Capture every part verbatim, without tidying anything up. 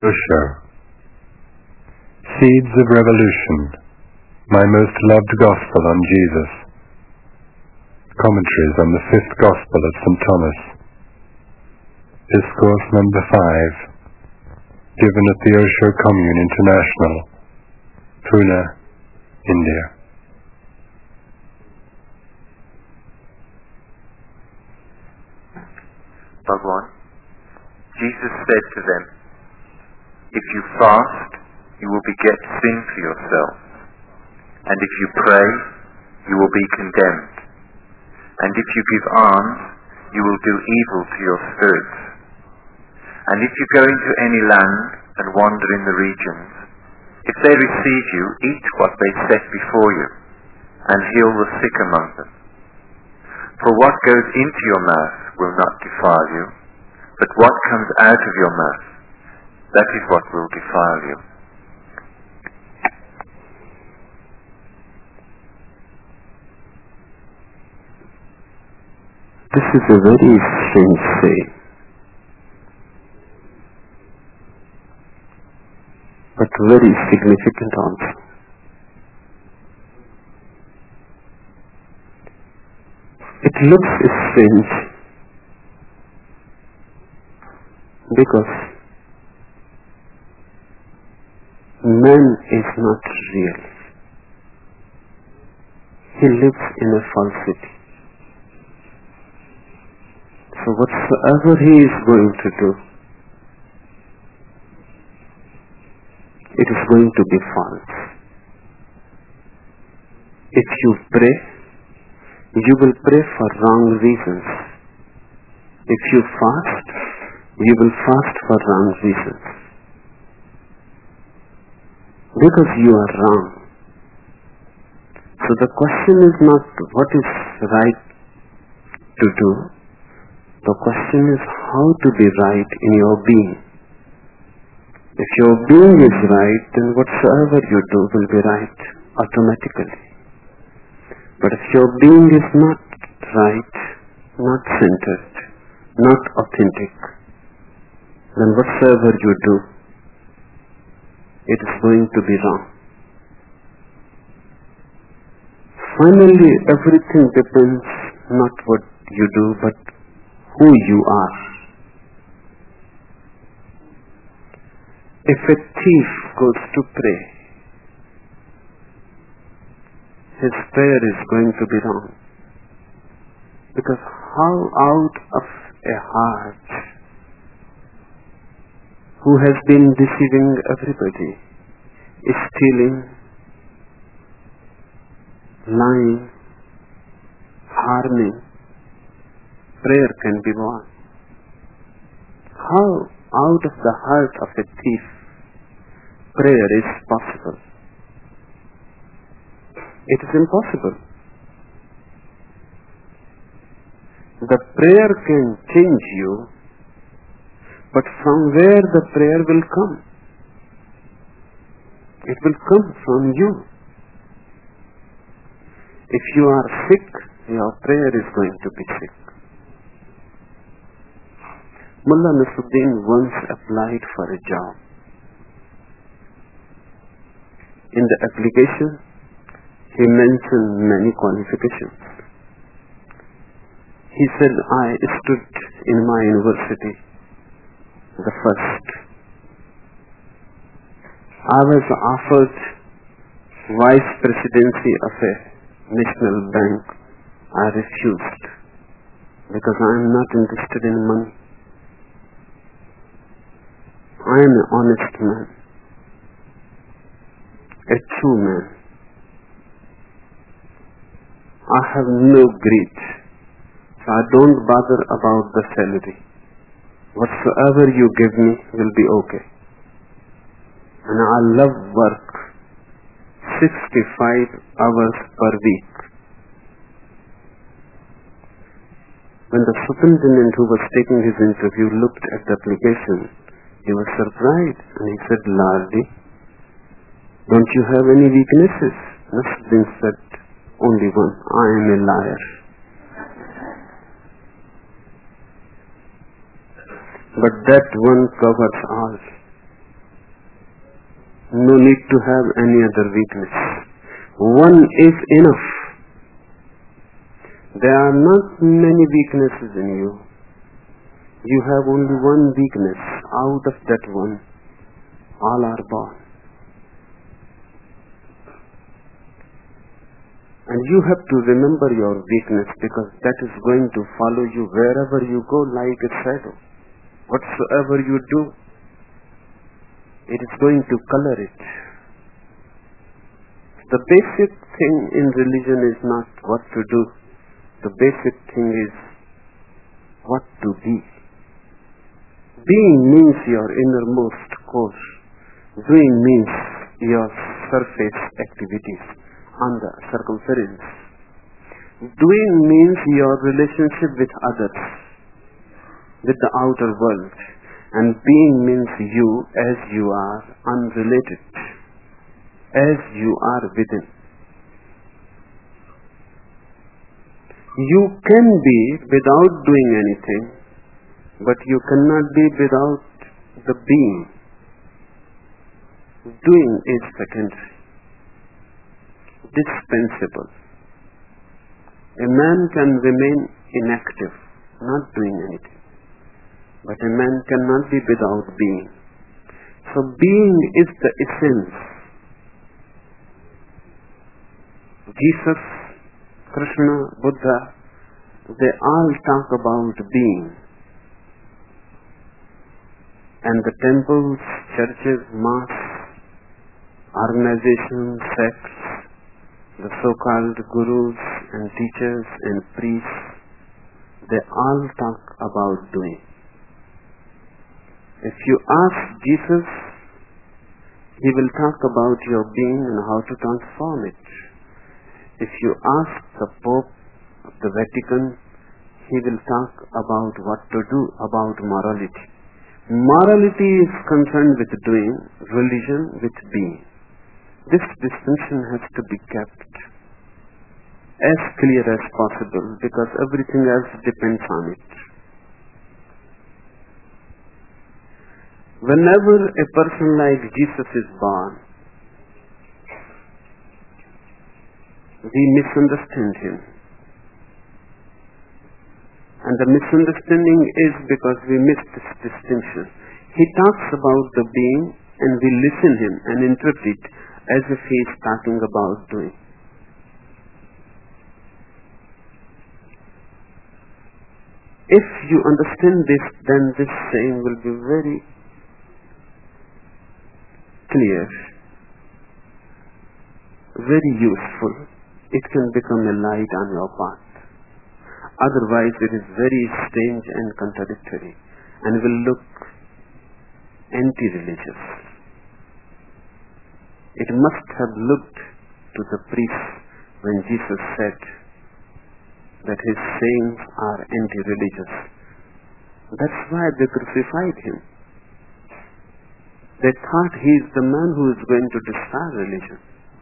Osho. Seeds of Revolution, My Most Loved Gospel on Jesus. Commentaries on the Fifth Gospel of Saint Thomas. Discourse number five, given at the Osho Commune International, Pune, India. Bhagwan, Jesus said to them, if you fast, you will beget sin for yourself, and if you pray, you will be condemned, and if you give alms, you will do evil to your spirits. And if you go into any land and wander in the regions, if they receive you, eat what they set before you, and heal the sick among them. For what goes into your mouth will not defile you, but what comes out of your mouth, that is what will defile you. This is a very strange saying, but very significant also. It looks strange because man is not real. He lives in a falsity. So whatsoever he is going to do, it is going to be false. If you pray, you will pray for wrong reasons. If you fast, you will fast for wrong reasons. Because you are wrong. So the question is not what is right to do. The question is how to be right in your being. If your being is right, then whatsoever you do will be right automatically. But if your being is not right, not centered, not authentic, then whatsoever you do, it is going to be wrong. Finally, everything depends not what you do, but who you are. If a thief goes to pray, his prayer is going to be wrong. Because how out of a heart who has been deceiving everybody, stealing, lying, harming, prayer can be born. How out of the heart of a thief prayer is possible? It is impossible. The prayer can change you, but from where the prayer will come? It will come from you. If you are sick, your prayer is going to be sick. Mullah Nasruddin once applied for a job. In the application, he mentioned many qualifications. He said, I stood in my university, the first. I was offered vice presidency of a national bank. I refused because I am not interested in money. I am an honest man, a true man. I have no greed, so I don't bother about the salary. Whatsoever you give me will be okay. And I love work, sixty-five hours per week. When the superintendent who was taking his interview looked at the application, he was surprised and he said, Lardy, don't you have any weaknesses? Nasruddin said, only one, I am a liar. But that one covers all. No need to have any other weakness. One is enough. There are not many weaknesses in you. You have only one weakness. Out of that one, all are born. And you have to remember your weakness, because that is going to follow you wherever you go like a shadow. Whatsoever you do, it is going to color it. The basic thing in religion is not what to do. The basic thing is what to be. Being means your innermost core. Doing means your surface activities on the circumference. Doing means your relationship with others, with the outer world. And being means you as you are, unrelated, as you are within. You can be without doing anything, but you cannot be without the being. Doing is secondary, dispensable. A man can remain inactive, not doing anything, but a man cannot be without being. So being is the essence. Jesus, Krishna, Buddha, they all talk about being. And the temples, churches, mosques, organizations, sects, the so-called gurus and teachers and priests, they all talk about doing. If you ask Jesus, he will talk about your being and how to transform it. If you ask the Pope of the Vatican, he will talk about what to do about morality. Morality is concerned with doing, religion with being. This distinction has to be kept as clear as possible, because everything else depends on it. Whenever a person like Jesus is born, we misunderstand him. And the misunderstanding is because we miss this distinction. He talks about the being and we listen him and interpret it as if he is talking about doing. If you understand this, then this saying will be very clear, very useful. It can become a light on your path. Otherwise, it is very strange and contradictory and will look anti-religious. It must have looked to the priests when Jesus said that his sayings are anti-religious. That's why they crucified him. They thought he is the man who is going to destroy religion.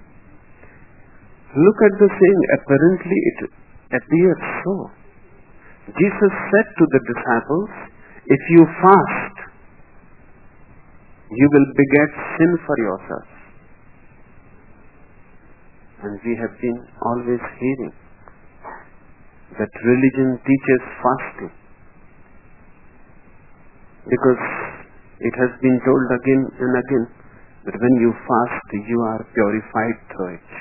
Look at the saying, apparently it appears so. Jesus said to the disciples, if you fast, you will beget sin for yourself. And we have been always hearing that religion teaches fasting, because it has been told again and again that when you fast, you are purified through it.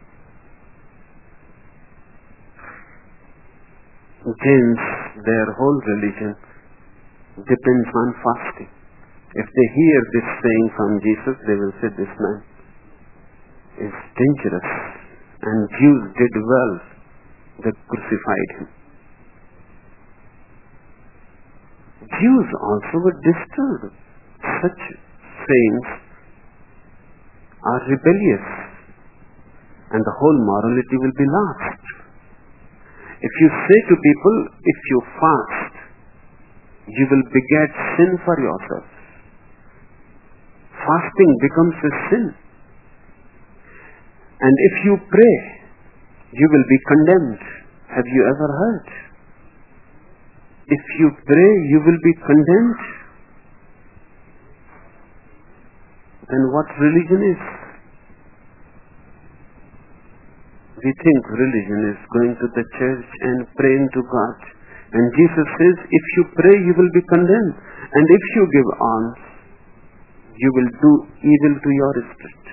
Jains, their whole religion depends on fasting. If they hear this saying from Jesus, they will say, this man is dangerous. And Jews did well. They crucified him. Jews also were disturbed. Such sayings are rebellious, and the whole morality will be lost. If you say to people, if you fast, you will beget sin for yourself. Fasting becomes a sin. And if you pray, you will be condemned. Have you ever heard? If you pray, you will be condemned. then what religion is? We think religion is going to the church and praying to God. And Jesus says, if you pray, you will be condemned. And if you give alms, you will do evil to your spirit.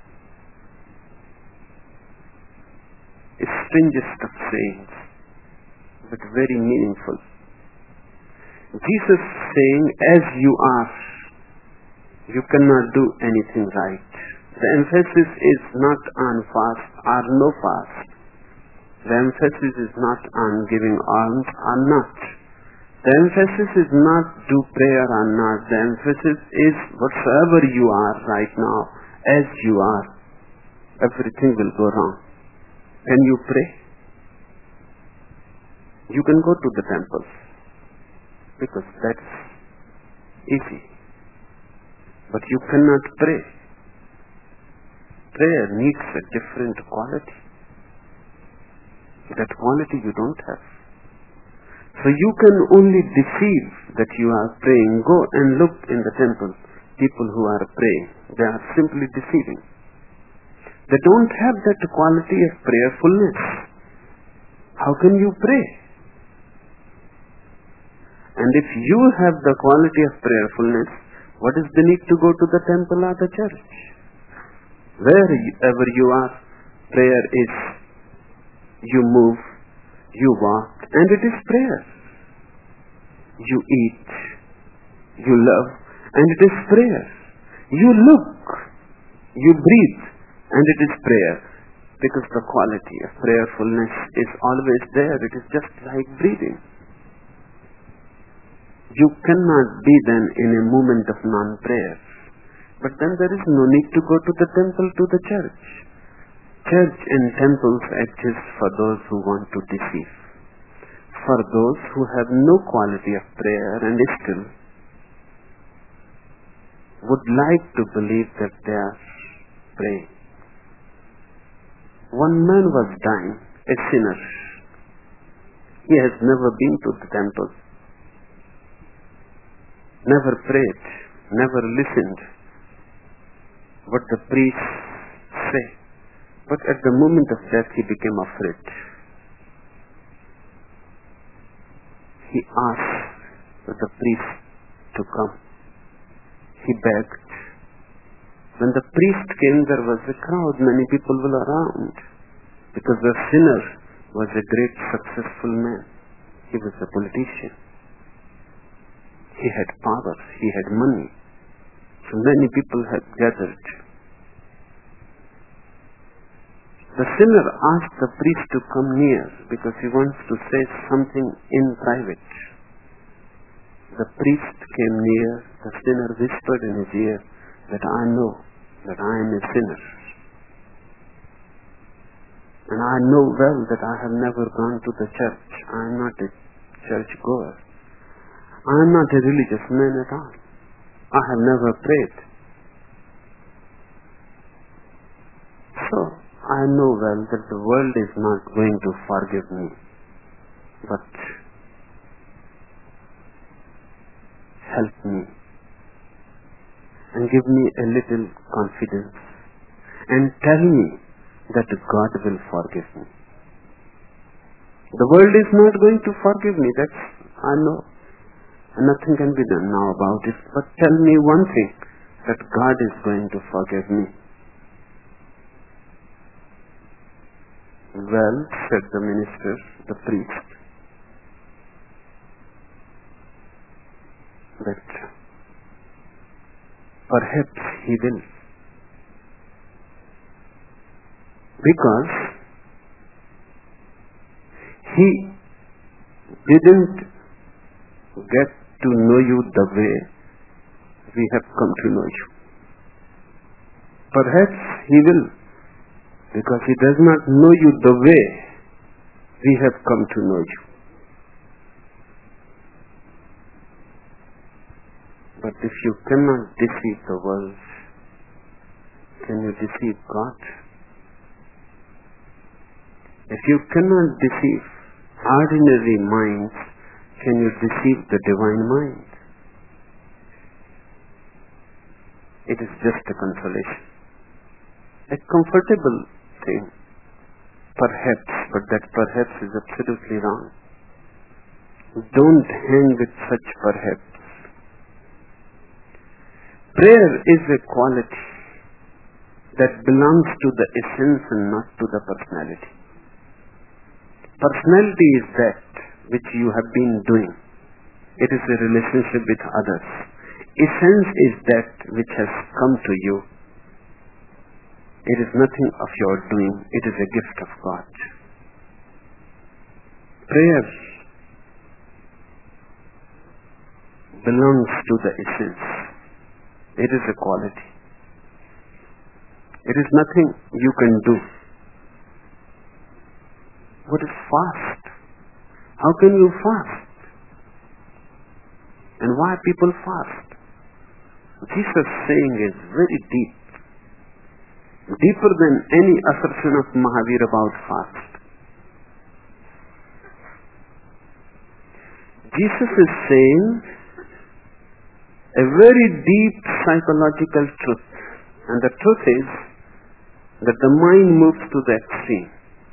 It's strangest of sayings, but very meaningful. Jesus saying, as you are, you cannot do anything right. The emphasis is not on fast or no fast. The emphasis is not on giving alms or not. The emphasis is not do prayer or not. The emphasis is whatsoever you are right now, as you are, everything will go wrong. Can you pray? You can go to the temple because that's easy. But you cannot pray. Prayer needs a different quality. That quality you don't have. So you can only deceive that you are praying. Go and look in the temple. People who are praying, they are simply deceiving. They don't have that quality of prayerfulness. How can you pray? And if you have the quality of prayerfulness, what is the need to go to the temple or the church? Wherever you are, prayer is, you move, you walk, and it is prayer. You eat, you love, and it is prayer. You look, you breathe, and it is prayer. Because the quality of prayerfulness is always there. It is just like breathing. You cannot be then in a moment of non-prayer. But then there is no need to go to the temple, to the church. Church and temples exist for those who want to deceive. For those who have no quality of prayer and still would like to believe that they are praying. One man was dying, a sinner. He has never been to the temple, never prayed, never listened what the priests say. But at the moment of death, he became afraid. He asked the priest to come. He begged. When the priest came, there was a crowd, many people were around, because the sinner was a great successful man. He was a politician. He had power, he had money. So many people had gathered. The sinner asked the priest to come near because he wants to say something in private. The priest came near. The sinner whispered in his ear that I know that I am a sinner. And I know well that I have never gone to the church. I am not a church goer. I am not a religious man at all. I have never prayed. So, I know well that the world is not going to forgive me. But help me and give me a little confidence and tell me that God will forgive me. The world is not going to forgive me, that's I know. Nothing can be done now about it. But tell me one thing, that God is going to forgive me. Well, said the minister, the priest, that perhaps he will. Because he didn't get to know you the way we have come to know you. Perhaps he will, because he does not know you the way we have come to know you. But if you cannot deceive the world, can you deceive God? If you cannot deceive ordinary minds, can you deceive the divine mind? It is just a consolation. A comfortable thing, perhaps, but that perhaps is absolutely wrong. Don't hang with such perhaps. Prayer is a quality that belongs to the essence and not to the personality. Personality is that which you have been doing. It is a relationship with others. Essence is that which has come to you. It is nothing of your doing. It is a gift of God. Prayer belongs to the essence. It is a quality. It is nothing you can do. What is fast? How can you fast? And why people fast? Jesus' saying is very deep. Deeper than any assertion of Mahavir about fast. Jesus is saying a very deep psychological truth. And the truth is that the mind moves to the extreme.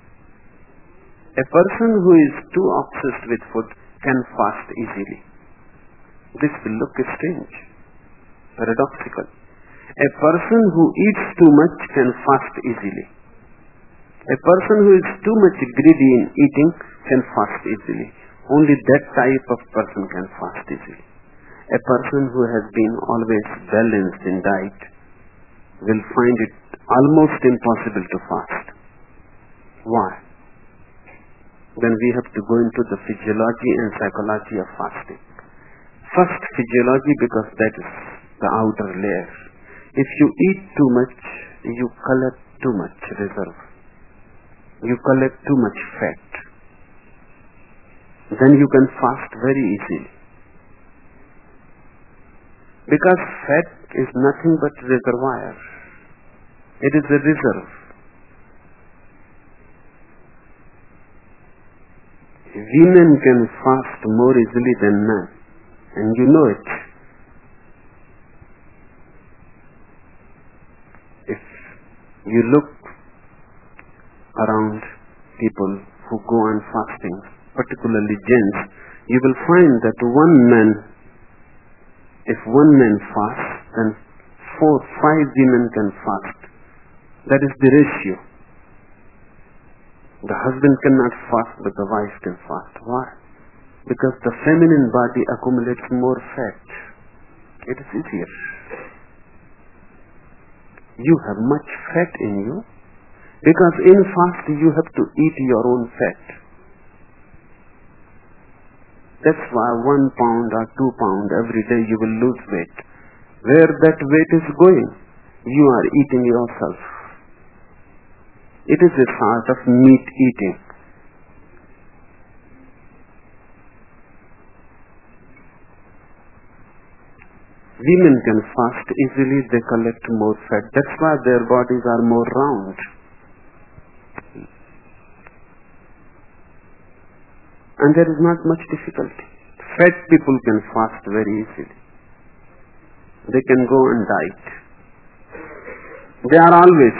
A person who is too obsessed with food can fast easily. This will look strange, paradoxical. A person who eats too much can fast easily. A person who is too much greedy in eating can fast easily. Only that type of person can fast easily. A person who has been always balanced in diet will find it almost impossible to fast. Why? Then we have to go into the physiology and psychology of fasting. First, physiology, because that is the outer layer. If you eat too much, you collect too much reserve. You collect too much fat. Then you can fast very easily. Because fat is nothing but reservoir. It is a reserve. Women can fast more easily than men, and you know it. If you look around people who go on fasting, particularly gents, you will find that one man, if one man fasts, then four, five women can fast. That is the ratio. The husband cannot fast, but the wife can fast. Why? Because the feminine body accumulates more fat. It is easier. You have much fat in you, because in fast you have to eat your own fat. That's why one pound or two pound every day you will lose weight. Where that weight is going, you are eating yourself. It is a sort of meat eating. Women can fast easily, they collect more fat. That's why their bodies are more round. And there is not much difficulty. Fat people can fast very easily. They can go on diet. They are always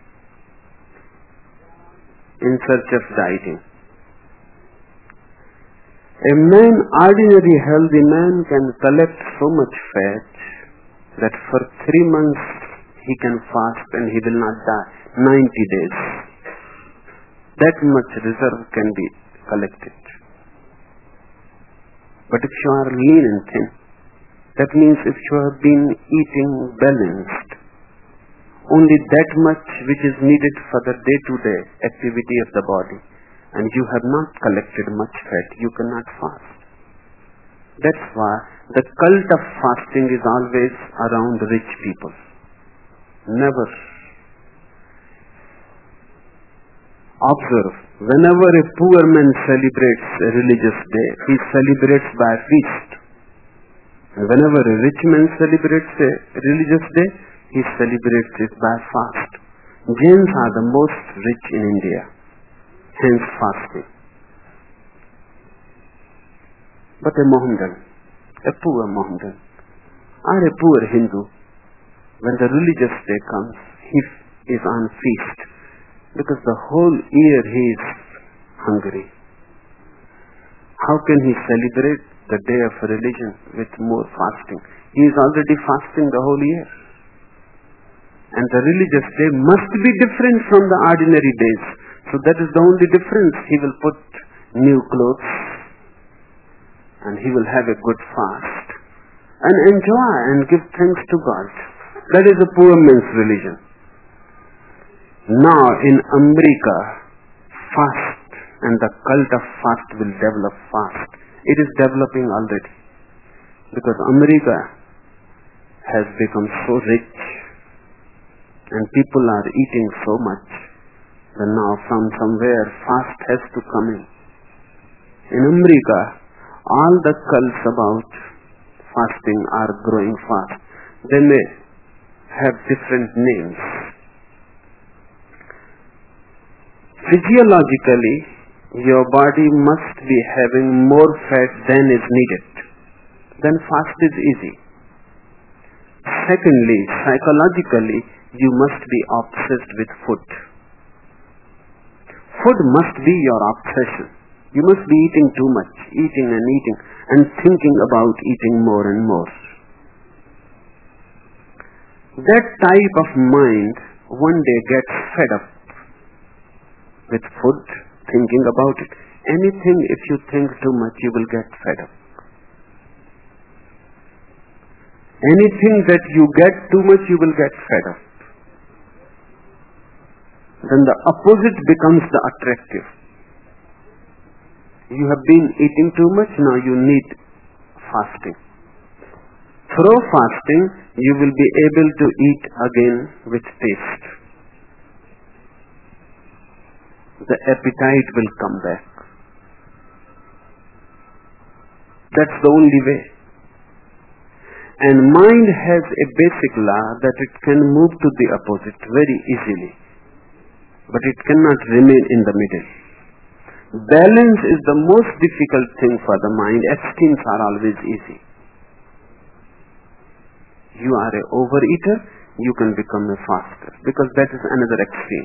in search of dieting. A man, ordinary healthy man, can collect so much fat that for three months he can fast and he will not die. ninety days. That much reserve can be collected. But if you are lean and thin, that means if you have been eating balanced, only that much which is needed for the day-to-day activity of the body, and you have not collected much fat, you cannot fast. That's why the cult of fasting is always around rich people. Never. Observe, whenever a poor man celebrates a religious day, he celebrates by feast. And whenever a rich man celebrates a religious day, he celebrates it by fast. Jains are the most rich in India, hence fasting. But a Mohammedan, a poor Mohammedan, or a poor Hindu, when the religious day comes, he is on feast because the whole year he is hungry. How can he celebrate the day of religion with more fasting? He is already fasting the whole year. And the religious day must be different from the ordinary days. So that is the only difference. He will put new clothes and he will have a good fast and enjoy and give thanks to God. That is a poor man's religion. Now in America, fast and the cult of fast will develop fast. It is developing already because America has become so rich and people are eating so much that now from somewhere fast has to come in. In America, all the cults about fasting are growing fast. They may have different names. Physiologically, your body must be having more fat than is needed. Then fast is easy. Secondly, psychologically, you must be obsessed with food. Food must be your obsession. You must be eating too much, eating and eating, and thinking about eating more and more. That type of mind one day gets fed up with food, thinking about it. Anything, if you think too much, you will get fed up. Anything that you get too much, you will get fed up. Then the opposite becomes the attractive. You have been eating too much, now you need fasting. Through fasting, you will be able to eat again with taste. The appetite will come back. That's the only way. And mind has a basic law that it can move to the opposite very easily. But it cannot remain in the middle. Balance is the most difficult thing for the mind. Extremes are always easy. You are an overeater, you can become a faster, because that is another extreme.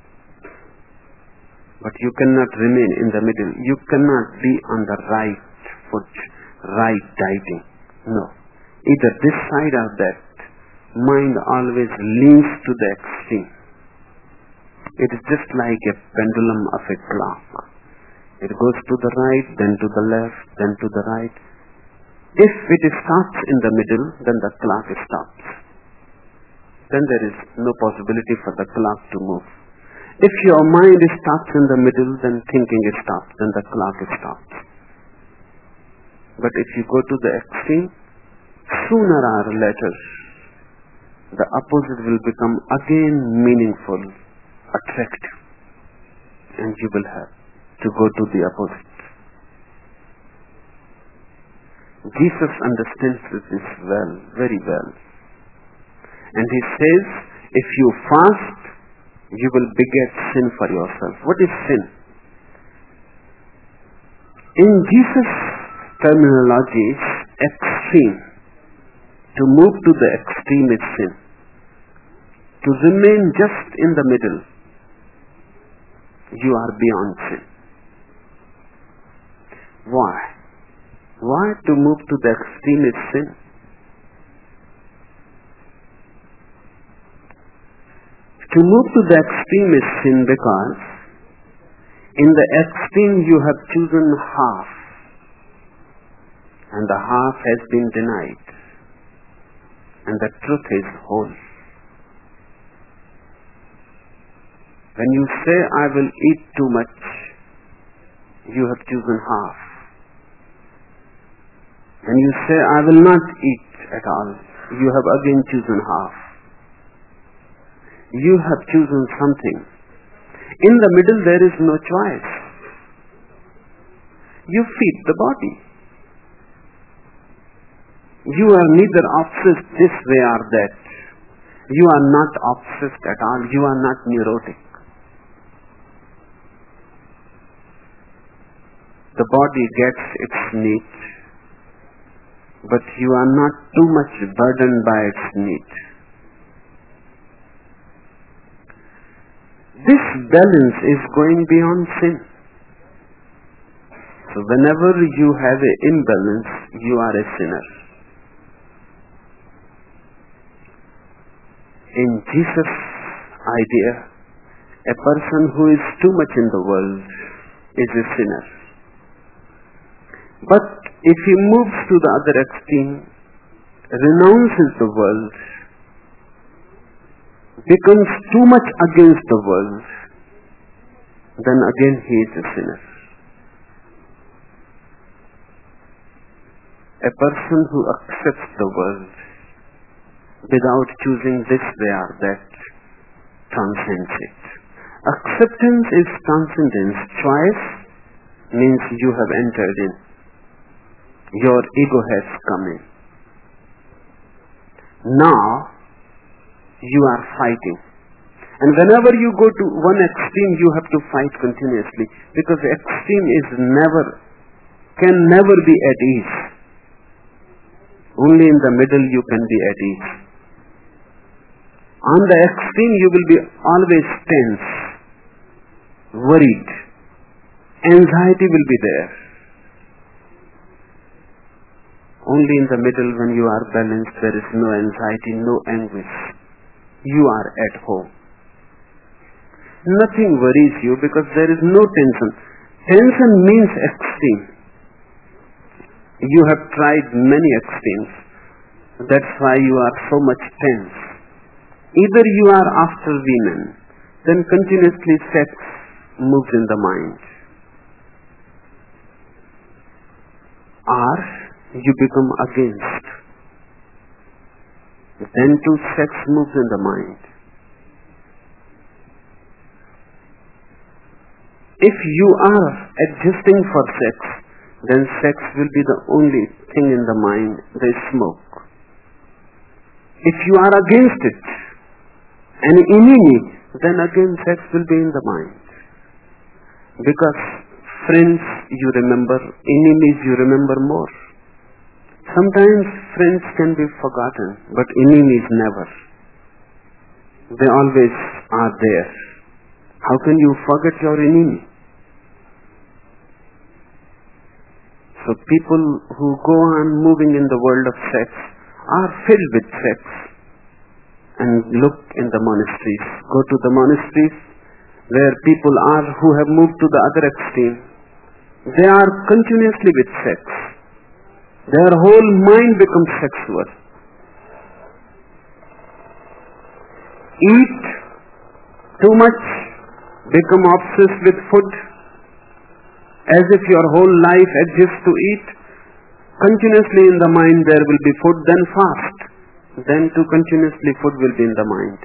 But you cannot remain in the middle. You cannot be on the right foot, right dieting. No. Either this side or that. Mind always leans to the extreme. It is just like a pendulum of a clock. It goes to the right, then to the left, then to the right. If it stops in the middle, then the clock stops. Then there is no possibility for the clock to move. If your mind stops in the middle, then thinking stops, then the clock stops. But if you go to the extreme, sooner or later, the opposite will become again meaningful, attractive, and you will have to go to the opposite. Jesus understands this well, very well. And he says, if you fast, you will beget sin for yourself. What is sin? In Jesus' terminology, extreme. To move to the extreme is sin. To remain just in the middle, you are beyond sin. Why? Why to move to the extreme is sin? To move to the extreme is sin because in the extreme you have chosen half and the half has been denied and the truth is whole. When you say I will eat too much, you have chosen half. When you say I will not eat at all, you have again chosen half. You have chosen something. In the middle there is no choice. You feed the body. You are neither obsessed this way or that. You are not obsessed at all. You are not neurotic. The body gets its need, but you are not too much burdened by its need. This balance is going beyond sin. So whenever you have an imbalance, you are a sinner. In Jesus' idea, a person who is too much in the world is a sinner. But if he moves to the other extreme, renounces the world, becomes too much against the world, then again he is a sinner. A person who accepts the world without choosing this way or that transcends it. Acceptance is transcendence. Choice means you have entered in. Your ego has come in. Now you are fighting. And whenever you go to one extreme, you have to fight continuously, because the extreme is never, can never be at ease. Only in the middle you can be at ease. On the extreme you will be always tense, worried. Anxiety will be there. Only in the middle, when you are balanced, there is no anxiety, no anguish. You are at home. Nothing worries you because there is no tension. Tension means extreme. You have tried many extremes. That's why you are so much tense. Either you are after women, then continuously sex moves in the mind. Or you become against. Then too sex moves in the mind. If you are adjusting for sex, then sex will be the only thing in the mind, the smoke. If you are against it, an enemy, then again sex will be in the mind. Because friends you remember, enemies you remember more. Sometimes friends can be forgotten, but enemies never. They always are there. How can you forget your enemy? So people who go on moving in the world of sex are filled with sex. And look in the monasteries. Go to the monasteries where people are who have moved to the other extreme. They are continuously with sex. Their whole mind becomes sexual. Eat too much, become obsessed with food, as if your whole life adjusts to eat. Continuously in the mind there will be food, then fast. Then too continuously food will be in the mind.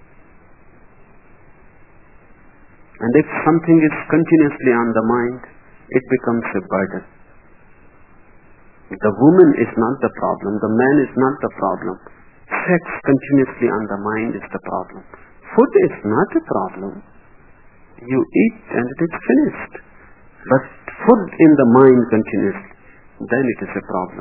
And if something is continuously on the mind, it becomes a burden. The woman is not the problem, the man is not the problem. Sex continuously on the mind is the problem. Food is not a problem. You eat and it is finished. But food in the mind continuously, then it is a problem.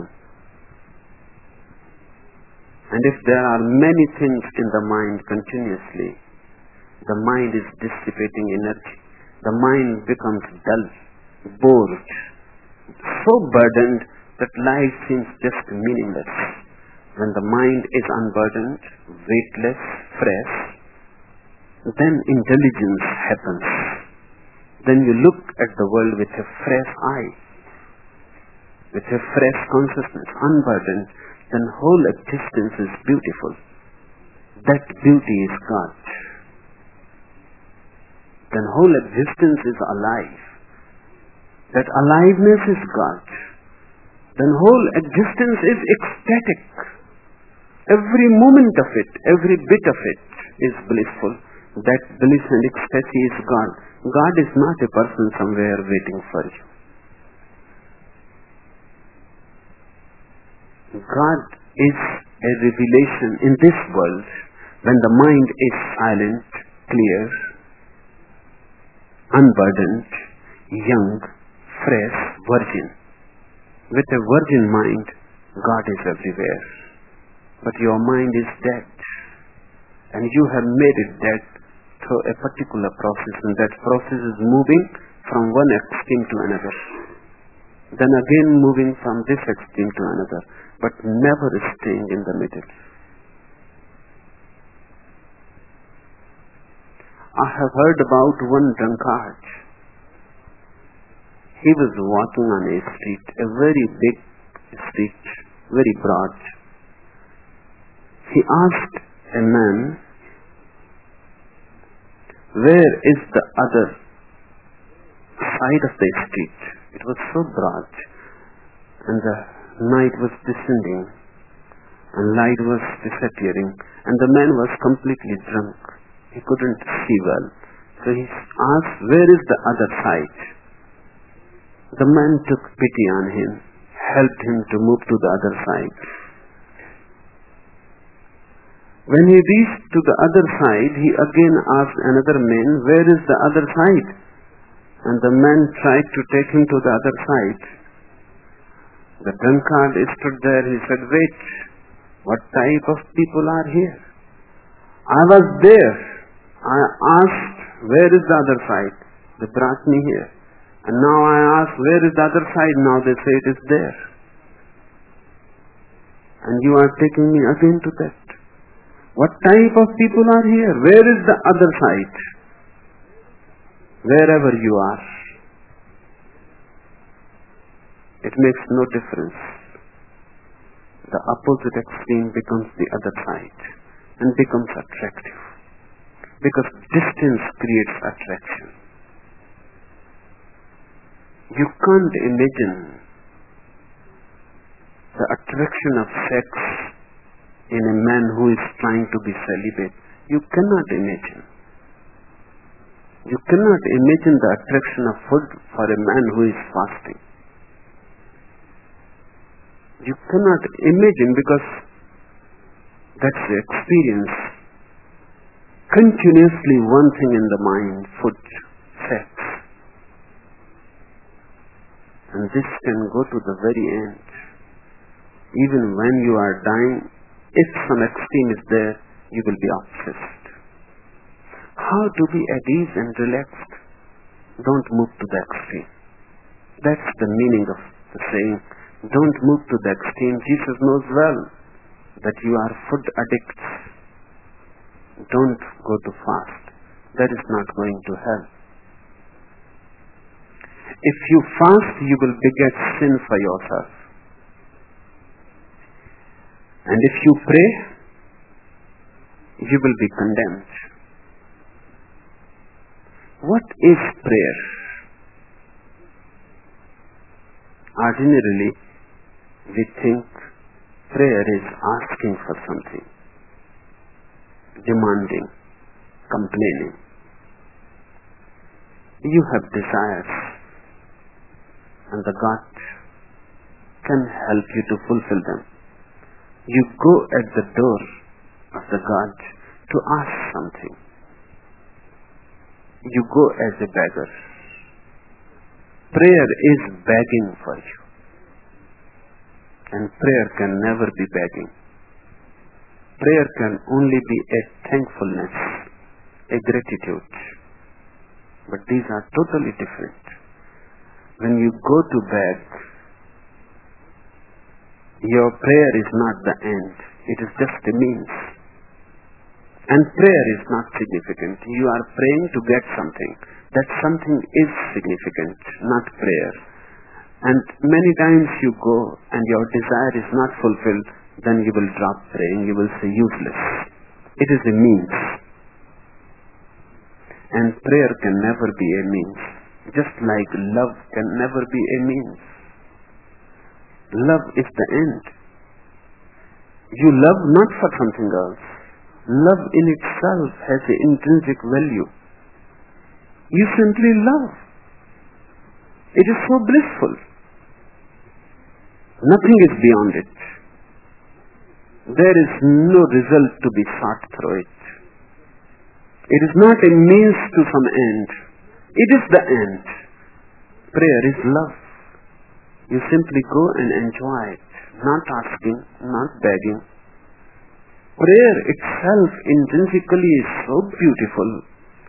And if there are many things in the mind continuously, the mind is dissipating energy. The mind becomes dull, bored, so burdened that life seems just meaningless. When the mind is unburdened, weightless, fresh, then intelligence happens. Then you look at the world with a fresh eye, with a fresh consciousness, unburdened, then whole existence is beautiful. That beauty is God. Then whole existence is alive. That aliveness is God. Then whole existence is ecstatic. Every moment of it, every bit of it is blissful. That bliss and ecstasy is God. God is not a person somewhere waiting for you. God is a revelation in this world when the mind is silent, clear, unburdened, young, fresh, virgin. With a virgin mind, God is everywhere. But your mind is dead. And you have made it dead through a particular process, and that process is moving from one extreme to another, then again moving from this extreme to another, but never staying in the middle. I have heard about one drunkard. He was walking on a street, a very big street, very broad. He asked a man, "Where is the other side of the street?" It was so broad, and the night was descending, and light was disappearing, and the man was completely drunk. He couldn't see well. So he asked, "Where is the other side?" The man took pity on him, helped him to move to the other side. When he reached to the other side, he again asked another man, "Where is the other side?" And the man tried to take him to the other side. The drunkard stood there. He said, "Wait, what type of people are here? I was there. I asked, where is the other side? They brought me here. And now I ask, where is the other side? Now they say it is there. And you are taking me again to that. What type of people are here? Where is the other side?" Wherever you are, it makes no difference. The opposite extreme becomes the other side and becomes attractive, because distance creates attraction. You can't imagine the attraction of sex in a man who is trying to be celibate. You cannot imagine. You cannot imagine the attraction of food for a man who is fasting. You cannot imagine, because that's the experience. Continuously one thing in the mind, food, sex. And this can go to the very end. Even when you are dying, if some extreme is there, you will be obsessed. How to be at ease and relaxed? Don't move to the extreme. That's the meaning of the saying, don't move to the extreme. Jesus knows well that you are food addicts. Don't go to fast. That is not going to help. If you fast, you will beget sin for yourself. And if you pray, you will be condemned. What is prayer? Ordinarily, we think prayer is asking for something, demanding, complaining. You have desires, and the God can help you to fulfill them. You go at the door of the God to ask something. You go as a beggar. Prayer is begging for you. And prayer can never be begging. Prayer can only be a thankfulness, a gratitude. But these are totally different. When you go to beg, your prayer is not the end. It is just a means. And prayer is not significant. You are praying to get something. That something is significant, not prayer. And many times you go and your desire is not fulfilled, then you will drop praying. You will say useless. It is a means. And prayer can never be a means. Just like love can never be a means. Love is the end. You love not for something else. Love in itself has an intrinsic value. You simply love. It is so blissful. Nothing is beyond it. There is no result to be sought through it. It is not a means to some end. It is the end. Prayer is love. You simply go and enjoy it, not asking, not begging. Prayer itself intrinsically is so beautiful.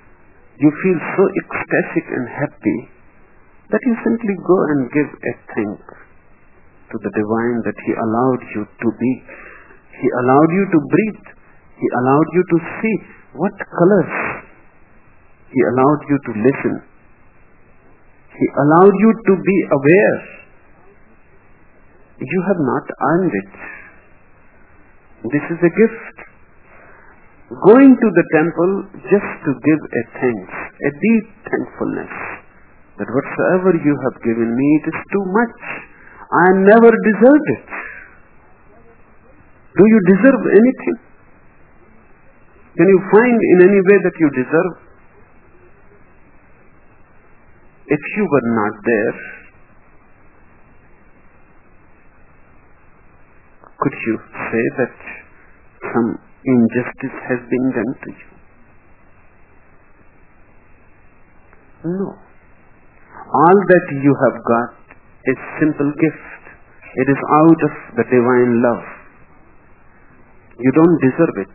You feel so ecstatic and happy that you simply go and give a thank to the divine that he allowed you to be. He allowed you to breathe. He allowed you to see what colors. He allowed you to listen. He allowed you to be aware. You have not earned it. This is a gift. Going to the temple just to give a thanks, a deep thankfulness, that whatsoever you have given me, it is too much. I never deserved it. Do you deserve anything? Can you find in any way that you deserve? If you were not there, could you say that some injustice has been done to you? No. All that you have got is simple gift. It is out of the divine love. You don't deserve it.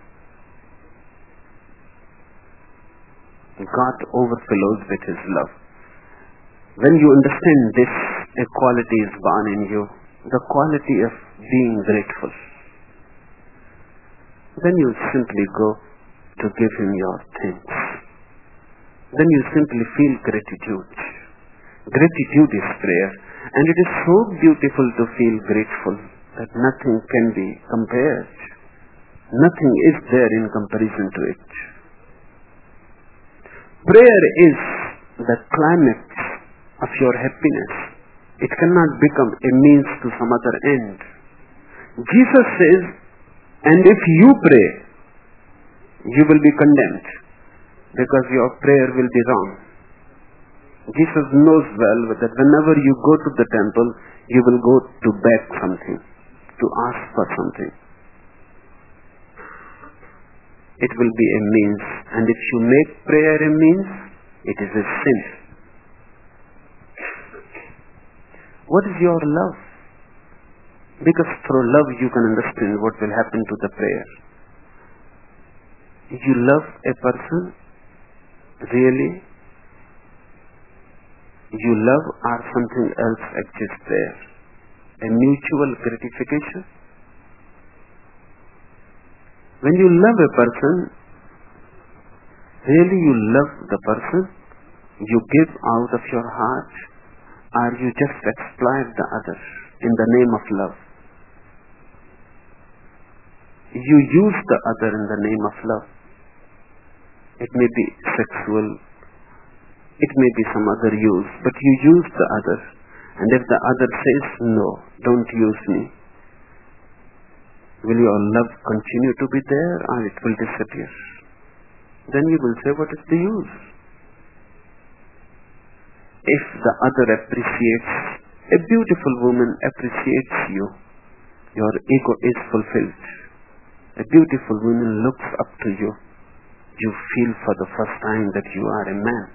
God overflows with his love. When you understand this, a quality is born in you, the quality of being grateful. Then you simply go to give him your thanks. Then you simply feel gratitude. Gratitude is prayer, and it is so beautiful to feel grateful that nothing can be compared. Nothing is there in comparison to it. Prayer is the climax of your happiness. It cannot become a means to some other end. Jesus says, and if you pray, you will be condemned because your prayer will be wrong. Jesus knows well that whenever you go to the temple, you will go to beg something, to ask for something. It will be a means, and if you make prayer a means, it is a sin. What is your love? Because through love you can understand what will happen to the prayer. You love a person, really? You love or something else exists there? A mutual gratification? When you love a person, really you love the person? You give out of your heart, or you just exploit the other in the name of love? You use the other in the name of love. It may be sexual, it may be some other use, but you use the other. And if the other says, no, don't use me, will your love continue to be there or it will disappear? Then you will say, what is the use? If the other appreciates, a beautiful woman appreciates you, your ego is fulfilled. A beautiful woman looks up to you. You feel for the first time that you are a man.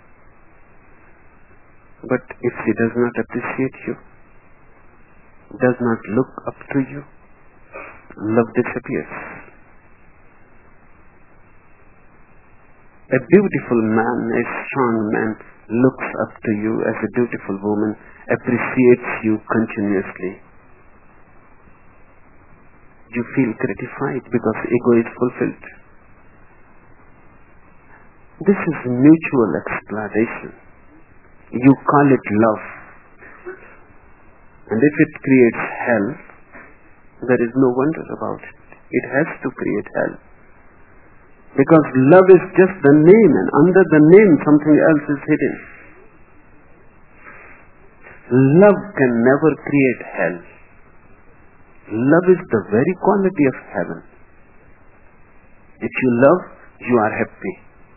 But if she does not appreciate you, does not look up to you, love disappears. A beautiful man, a strong man, looks up to you as a beautiful woman, appreciates you continuously. You feel gratified because ego is fulfilled. This is mutual exploitation. You call it love. And if it creates hell, there is no wonder about it. It has to create hell. Because love is just the name, and under the name something else is hidden. Love can never create hell. Love is the very quality of heaven. If you love, you are happy.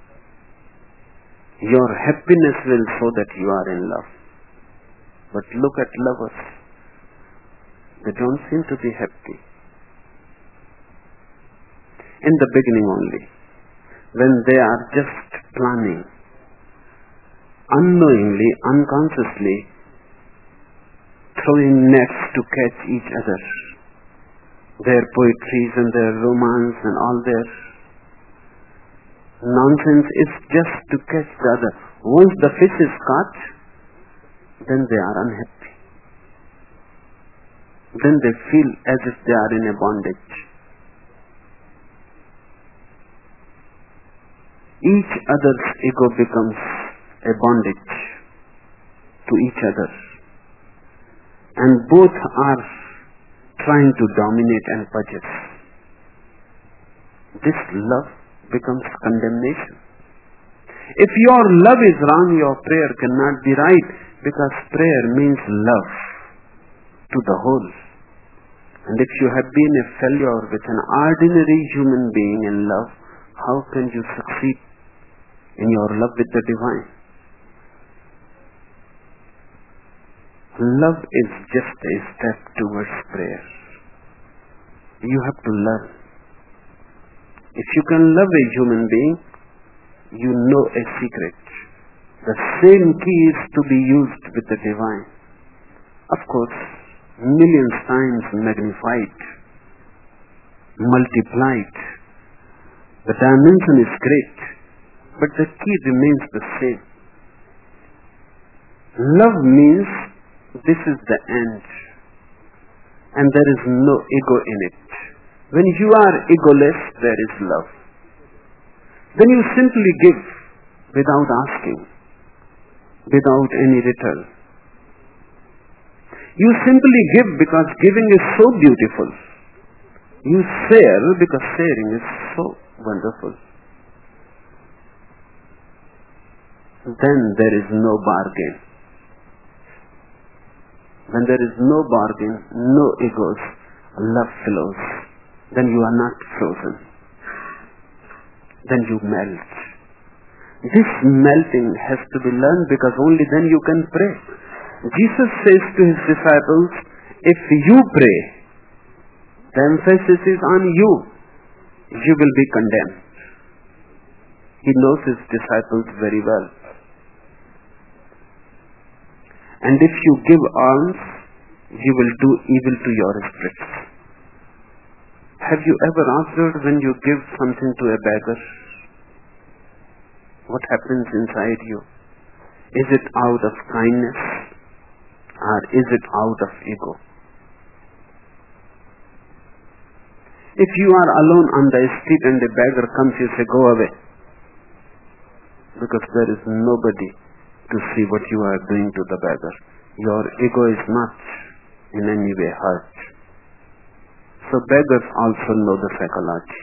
Your happiness will show that you are in love. But look at lovers. They don't seem to be happy. In the beginning only, when they are just planning, unknowingly, unconsciously, throwing nets to catch each other, their poetries and their romance and all their nonsense is just to catch the other. Once the fish is caught, then they are unhappy. Then they feel as if they are in a bondage. Each other's ego becomes a bondage to each other. And both are trying to dominate and possess. This love becomes condemnation. If your love is wrong, your prayer cannot be right, because prayer means love to the whole. And if you have been a failure with an ordinary human being in love, how can you succeed in your love with the divine? Love is just a step towards prayer. You have to learn. If you can love a human being, you know a secret. The same key is to be used with the divine. Of course, millions times magnified, multiplied. The dimension is great, but the key remains the same. Love means this is the end, and there is no ego in it. When you are egoless, there is love. Then you simply give without asking, without any return. You simply give because giving is so beautiful. You share because sharing is so wonderful. Then there is no bargain. When there is no bargain, no egos, love flows. Then you are not frozen. Then you melt. This melting has to be learned, because only then you can pray. Jesus says to his disciples, if you pray, the emphasis is on you. You will be condemned. He knows his disciples very well. And if you give alms, you will do evil to your spirits. Have you ever observed when you give something to a beggar, what happens inside you? Is it out of kindness, or is it out of ego? If you are alone on the street and a beggar comes, you say, go away. Because there is nobody to see what you are doing to the beggar. Your ego is not in any way hurt. So beggars also know the psychology.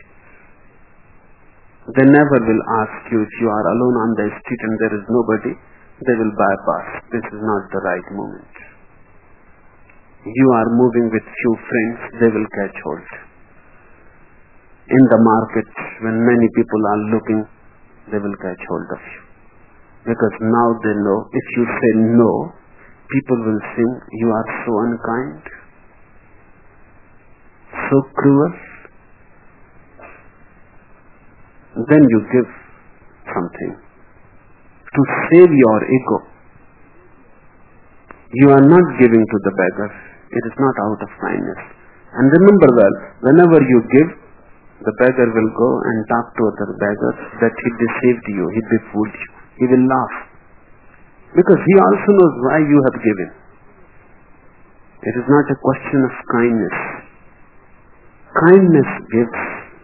They never will ask you if you are alone on the street and there is nobody. They will bypass. This is not the right moment. You are moving with few friends, they will catch hold. In the market, when many people are looking, they will catch hold of you. Because now they know, if you say no, people will think you are so unkind, so cruel. Then you give something to save your ego. You are not giving to the beggar. It is not out of kindness. And remember well, whenever you give, the beggar will go and talk to other beggars that he deceived you, he befooled you. He will laugh. Because he also knows why you have given. It is not a question of kindness. Kindness gives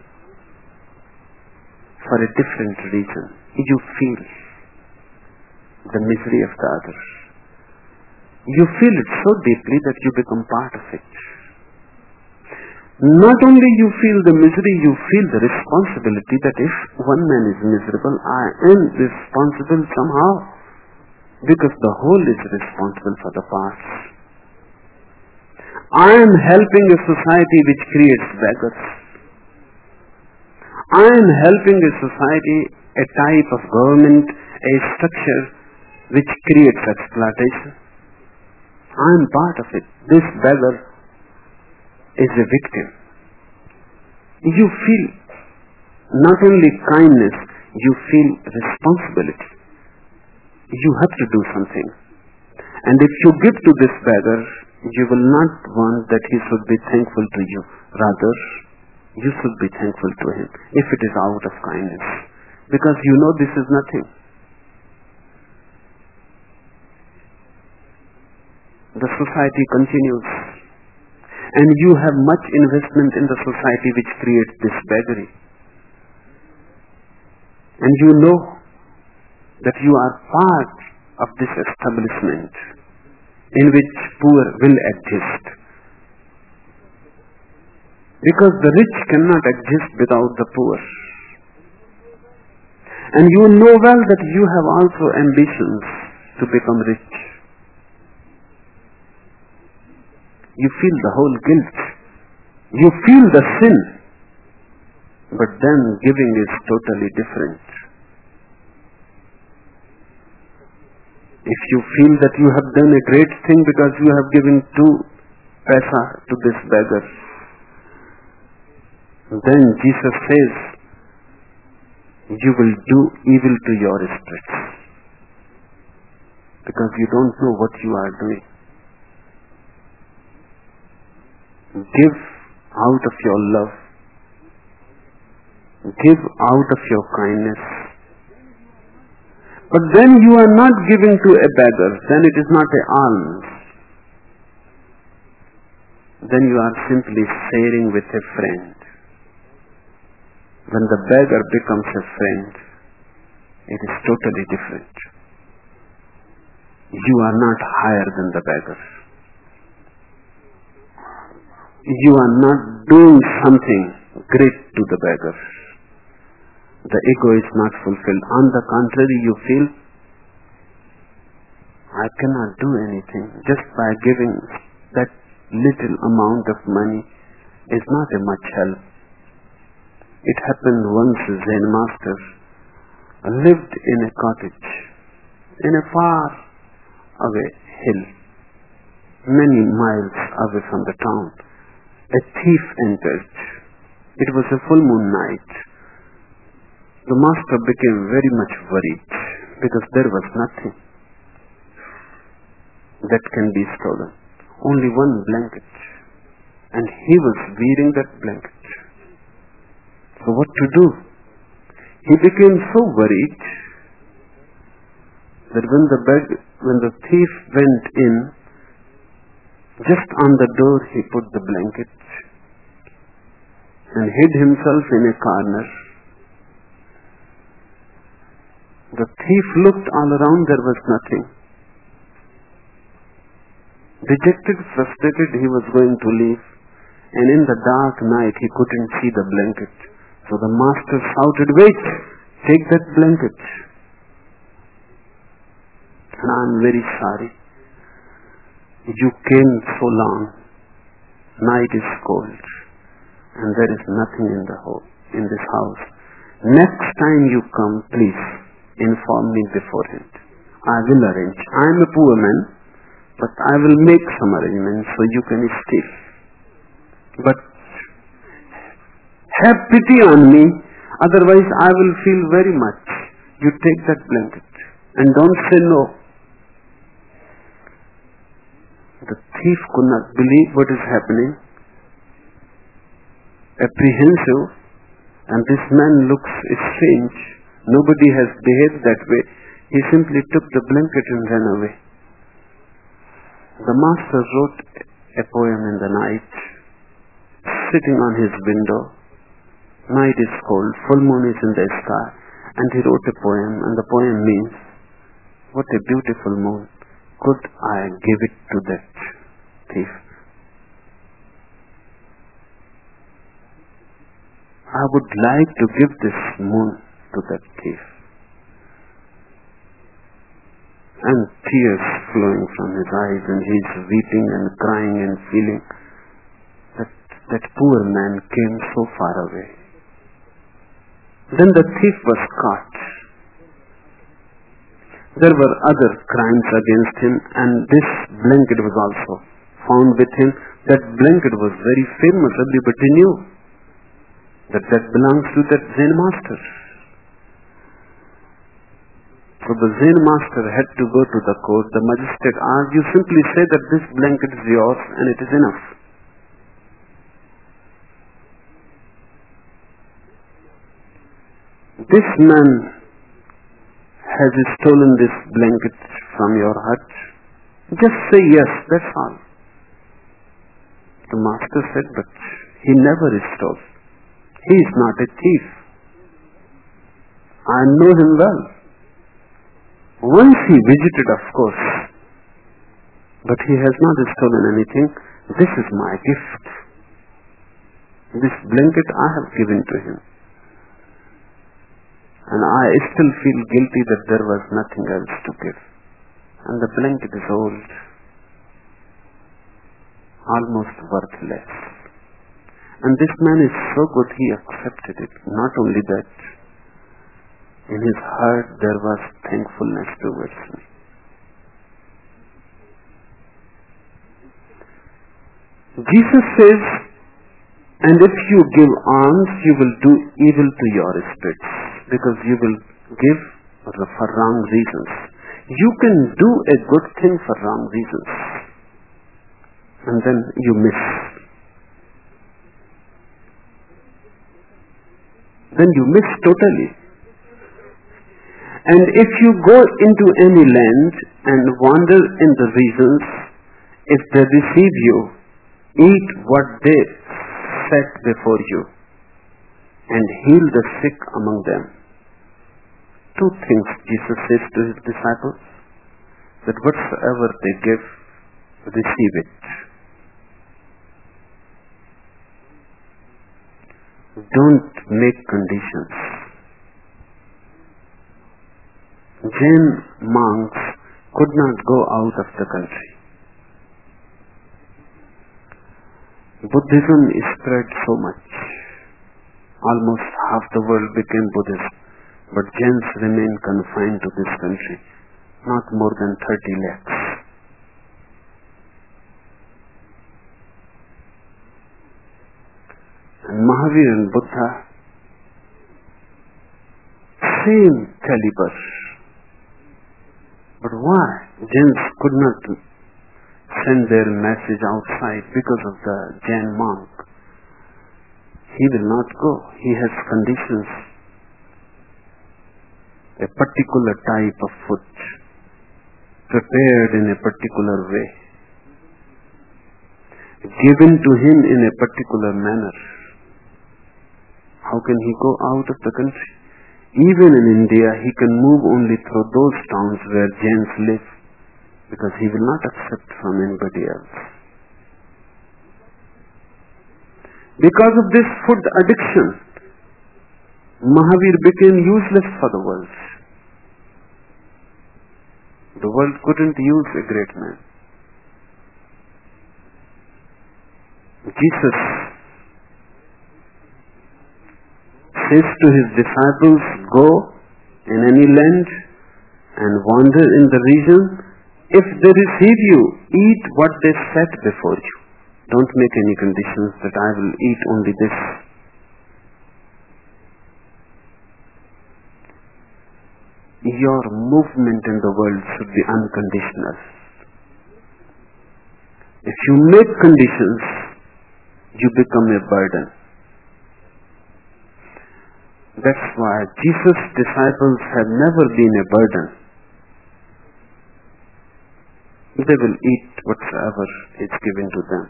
for a different reason. You feel the misery of the other. You feel it so deeply that you become part of it. Not only you feel the misery, you feel the responsibility that if one man is miserable, I am responsible somehow, because the whole is responsible for the parts. I am helping a society which creates beggars. I am helping a society, a type of government, a structure which creates exploitation. I am part of it. This beggar is a victim. You feel not only kindness, you feel responsibility. You have to do something. And if you give to this beggar, you will not want that he should be thankful to you. Rather, you should be thankful to him if it is out of kindness. because you know this is nothing. The society continues, and you have much investment in the society which creates this beggary. And you know that you are part of this establishment in which poor will exist. Because the rich cannot exist without the poor. And you know well that you have also ambitions to become rich. You feel the whole guilt. You feel the sin. But then giving is totally different. If you feel that you have done a great thing because you have given two paisa to this beggar, then Jesus says, you will do evil to your spirits because you don't know what you are doing. Give out of your love. Give out of your kindness. But then you are not giving to a beggar, then it is not an alms. Then you are simply sharing with a friend. When the beggar becomes a friend, it is totally different. You are not higher than the beggar. You are not doing something great to the beggar. The ego is not fulfilled. On the contrary, you feel, I cannot do anything. Just by giving that little amount of money is not a much help. It happened once. A Zen master lived in a cottage in a far away hill, many miles away from the town. A thief entered. It was a full moon night. The master became very much worried because there was nothing that can be stolen. Only one blanket. And he was wearing that blanket. So what to do? He became so worried that when the beg, when the thief went in, just on the door he put the blanket and hid himself in a corner. The thief looked all around, there was nothing. Dejected, frustrated, he was going to leave, and in the dark night he couldn't see the blanket. So the master shouted, wait, take that blanket. And I am very sorry. You came so long. Night is cold, and there is nothing in the ho- in this house. Next time you come, please inform me beforehand. I will arrange. I am a poor man, but I will make some arrangements so you can steal. But have pity on me, otherwise I will feel very much. You take that blanket and don't say no. The thief could not believe what is happening, apprehensive, and this man looks strange. Nobody has behaved that way. He simply took the blanket and ran away. The master wrote a poem in the night, sitting on his window. Night is cold, full moon is in the sky, and he wrote a poem, and the poem means, what a beautiful moon. Could I give it to that thief? I would like to give this moon to that thief. And tears flowing from his eyes, and he is weeping and crying and feeling that that poor man came so far away. Then the thief was caught. There were other crimes against him, and this blanket was also found with him. That blanket was very famous. Everybody knew that that belongs to that Zen master. So the Zen master had to go to the court. The magistrate asked, you simply say that this blanket is yours and it is enough. this man has stolen this blanket from your hut, just say yes, that's all. The master said, but he never stole. He is not a thief. I know him well. Once he visited, of course, but he has not stolen anything. This is my gift. This blanket I have given to him. And I still feel guilty that there was nothing else to give. And the blanket is old, almost worthless. And this man is so good, he accepted it. Not only that, in his heart there was thankfulness towards me. Jesus says, and if you give alms, you will do evil to your spirits, because you will give for wrong reasons. You can do a good thing for wrong reasons, and then you miss. Then you miss totally. And if you go into any land and wander in the regions, if they receive you, eat what they set before you, and heal the sick among them. Two things Jesus says to his disciples, that whatsoever they give, receive it. Don't make conditions. Jain monks could not go out of the country. Buddhism spread so much. Almost half the world became Buddhist, but Jains remain confined to this country, not more than thirty lakhs. And Mahavir and Buddha, same caliber. But why? Jains could not send their message outside because of the Jain monk. He will not go. He has conditions. A particular type of food, prepared in a particular way, given to him in a particular manner. How can he go out of the country? Even in India, he can move only through those towns where Jains live, because he will not accept from anybody else. Because of this food addiction, Mahavir became useless for the world. The world couldn't use a great man. Jesus says to his disciples, go in any land and wander in the region. If they receive you, eat what they set before you. Don't make any conditions that I will eat only this. Your movement in the world should be unconditional. If you make conditions, you become a burden. That's why Jesus' disciples have never been a burden. They will eat whatsoever is given to them.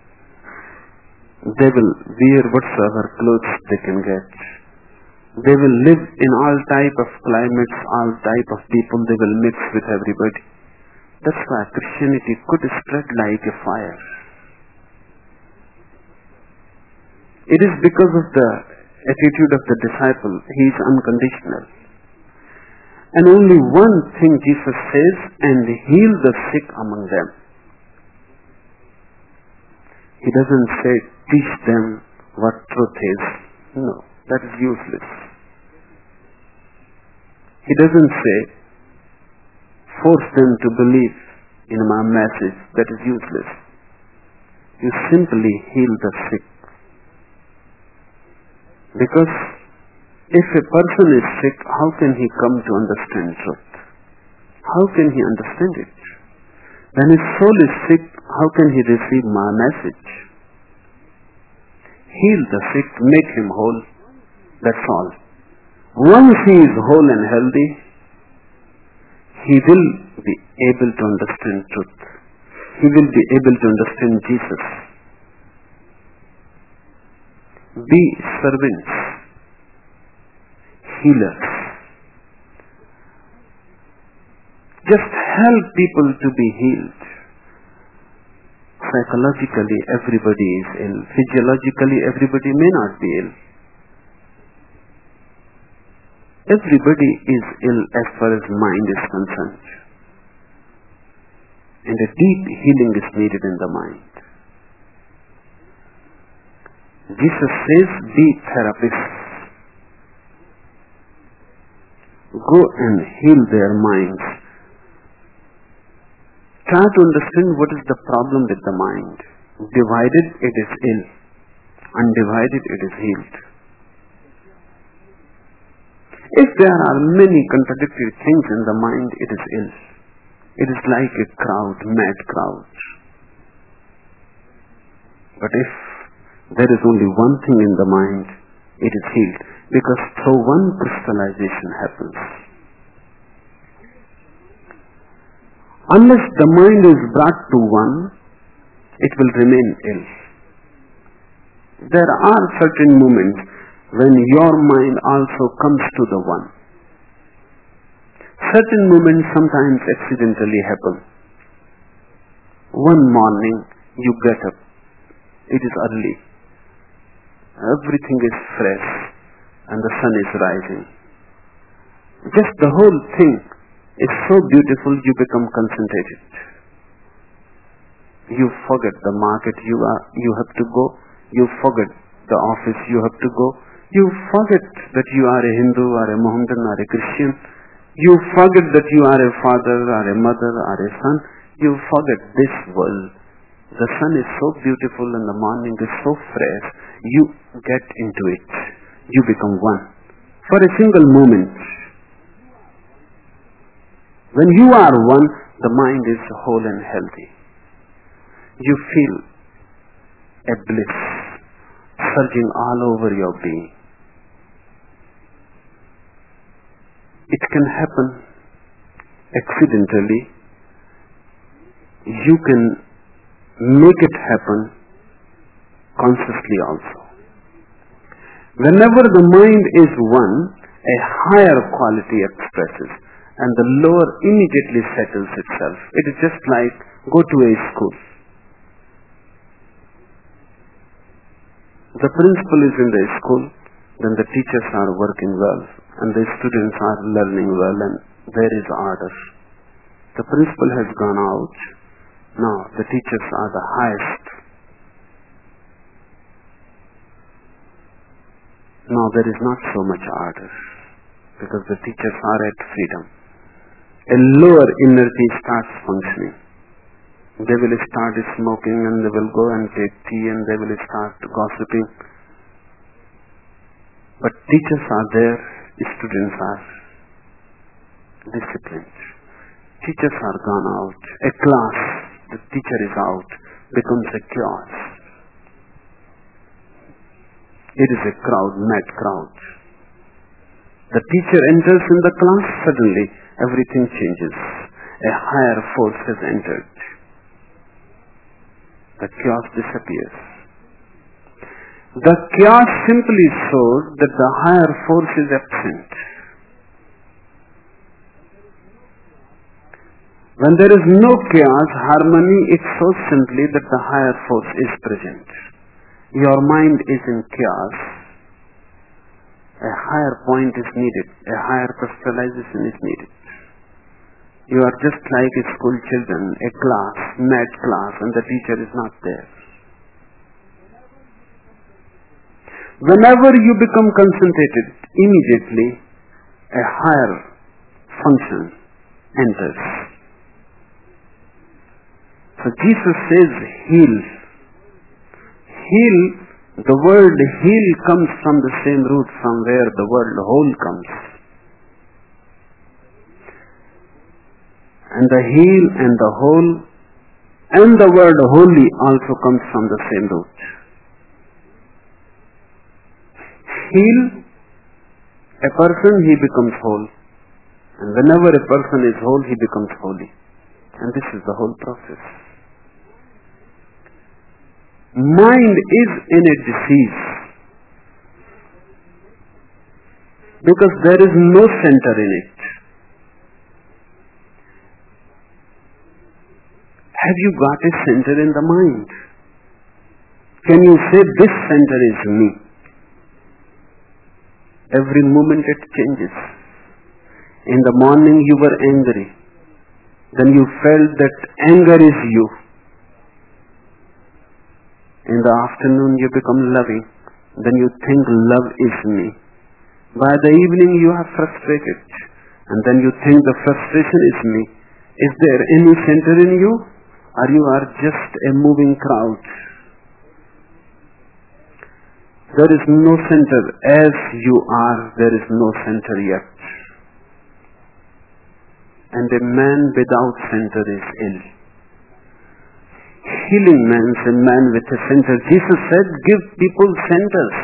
They will wear whatsoever clothes they can get. They will live in all type of climates, all type of people. They will mix with everybody. That's why Christianity could spread like a fire. It is because of the attitude of the disciple. He is unconditional. And only one thing Jesus says, and heal the sick among them. He doesn't say, teach them what truth is. No, that is useless. He doesn't say, force them to believe in my message. That is useless. You simply heal the sick. Because if a person is sick, how can he come to understand truth? How can he understand it? When his soul is sick, how can he receive my message? Heal the sick, make him whole. That's all. Once he is whole and healthy, he will be able to understand truth. He will be able to understand Jesus. Be servants, healers. Just help people to be healed. Psychologically, everybody is ill. Physiologically, everybody may not be ill. Everybody is ill as far as mind is concerned. And a deep healing is needed in the mind. Jesus says, be therapists. Go and heal their minds. Try to understand what is the problem with the mind. Divided, it is ill. Undivided, it is healed. If there are many contradictory things in the mind, it is ill. It is like a crowd, mad crowd. But if there is only one thing in the mind, it is healed. Because through one crystallization happens. Unless the mind is brought to one, it will remain ill. There are certain moments when your mind also comes to the one. Certain moments sometimes accidentally happen. One morning you get up. It is early. Everything is fresh and the sun is rising. Just the whole thing is so beautiful you become concentrated. You forget the market you are you have to go. You forget the office you have to go. You forget that you are a Hindu or a Mohammedan or a Christian. You forget that you are a father or a mother or a son. You forget this world. The sun is so beautiful and the morning is so fresh. You get into it. You become one. For a single moment. When you are one, the mind is whole and healthy. You feel a bliss surging all over your being. It can happen accidentally. You can make it happen consciously also. Whenever the mind is one, a higher quality expresses and the lower immediately settles itself. It is just like go to a school. The principal is in the school, then the teachers are working well and the students are learning well and there is order. The principal has gone out. Now the teachers are the highest. Now there is not so much order because the teachers are at freedom. A lower energy starts functioning. They will start smoking and they will go and take tea and they will start gossiping. But teachers are there, students are disciplined. Teachers are gone out. A class, the teacher is out, becomes a chaos. It is a crowd, mad crowd. The teacher enters in the class, suddenly everything changes. A higher force has entered. The chaos disappears. The chaos simply shows that the higher force is absent. When there is no chaos, harmony, it shows simply that the higher force is present. Your mind is in chaos. A higher point is needed. A higher crystallization is needed. You are just like a school children, a class, mad class, and the teacher is not there. Whenever you become concentrated, immediately a higher function enters. So Jesus says, heal. Heal, the word heal comes from the same root from where the word whole comes. And the heal and the whole and the word holy also comes from the same root. Heal a person, he becomes whole. And whenever a person is whole, he becomes holy. And this is the whole process. Mind is in a disease because there is no center in it. Have you got a center in the mind? Can you say this center is me? Every moment it changes. In the morning you were angry. Then you felt that anger is you. In the afternoon you become loving. Then you think love is me. By the evening you are frustrated. And then you think the frustration is me. Is there any center in you? Or you are just a moving crowd? There is no center. As you are, there is no center yet. And a man without center is ill. Healing man is a man with a center. Jesus said, give people centers.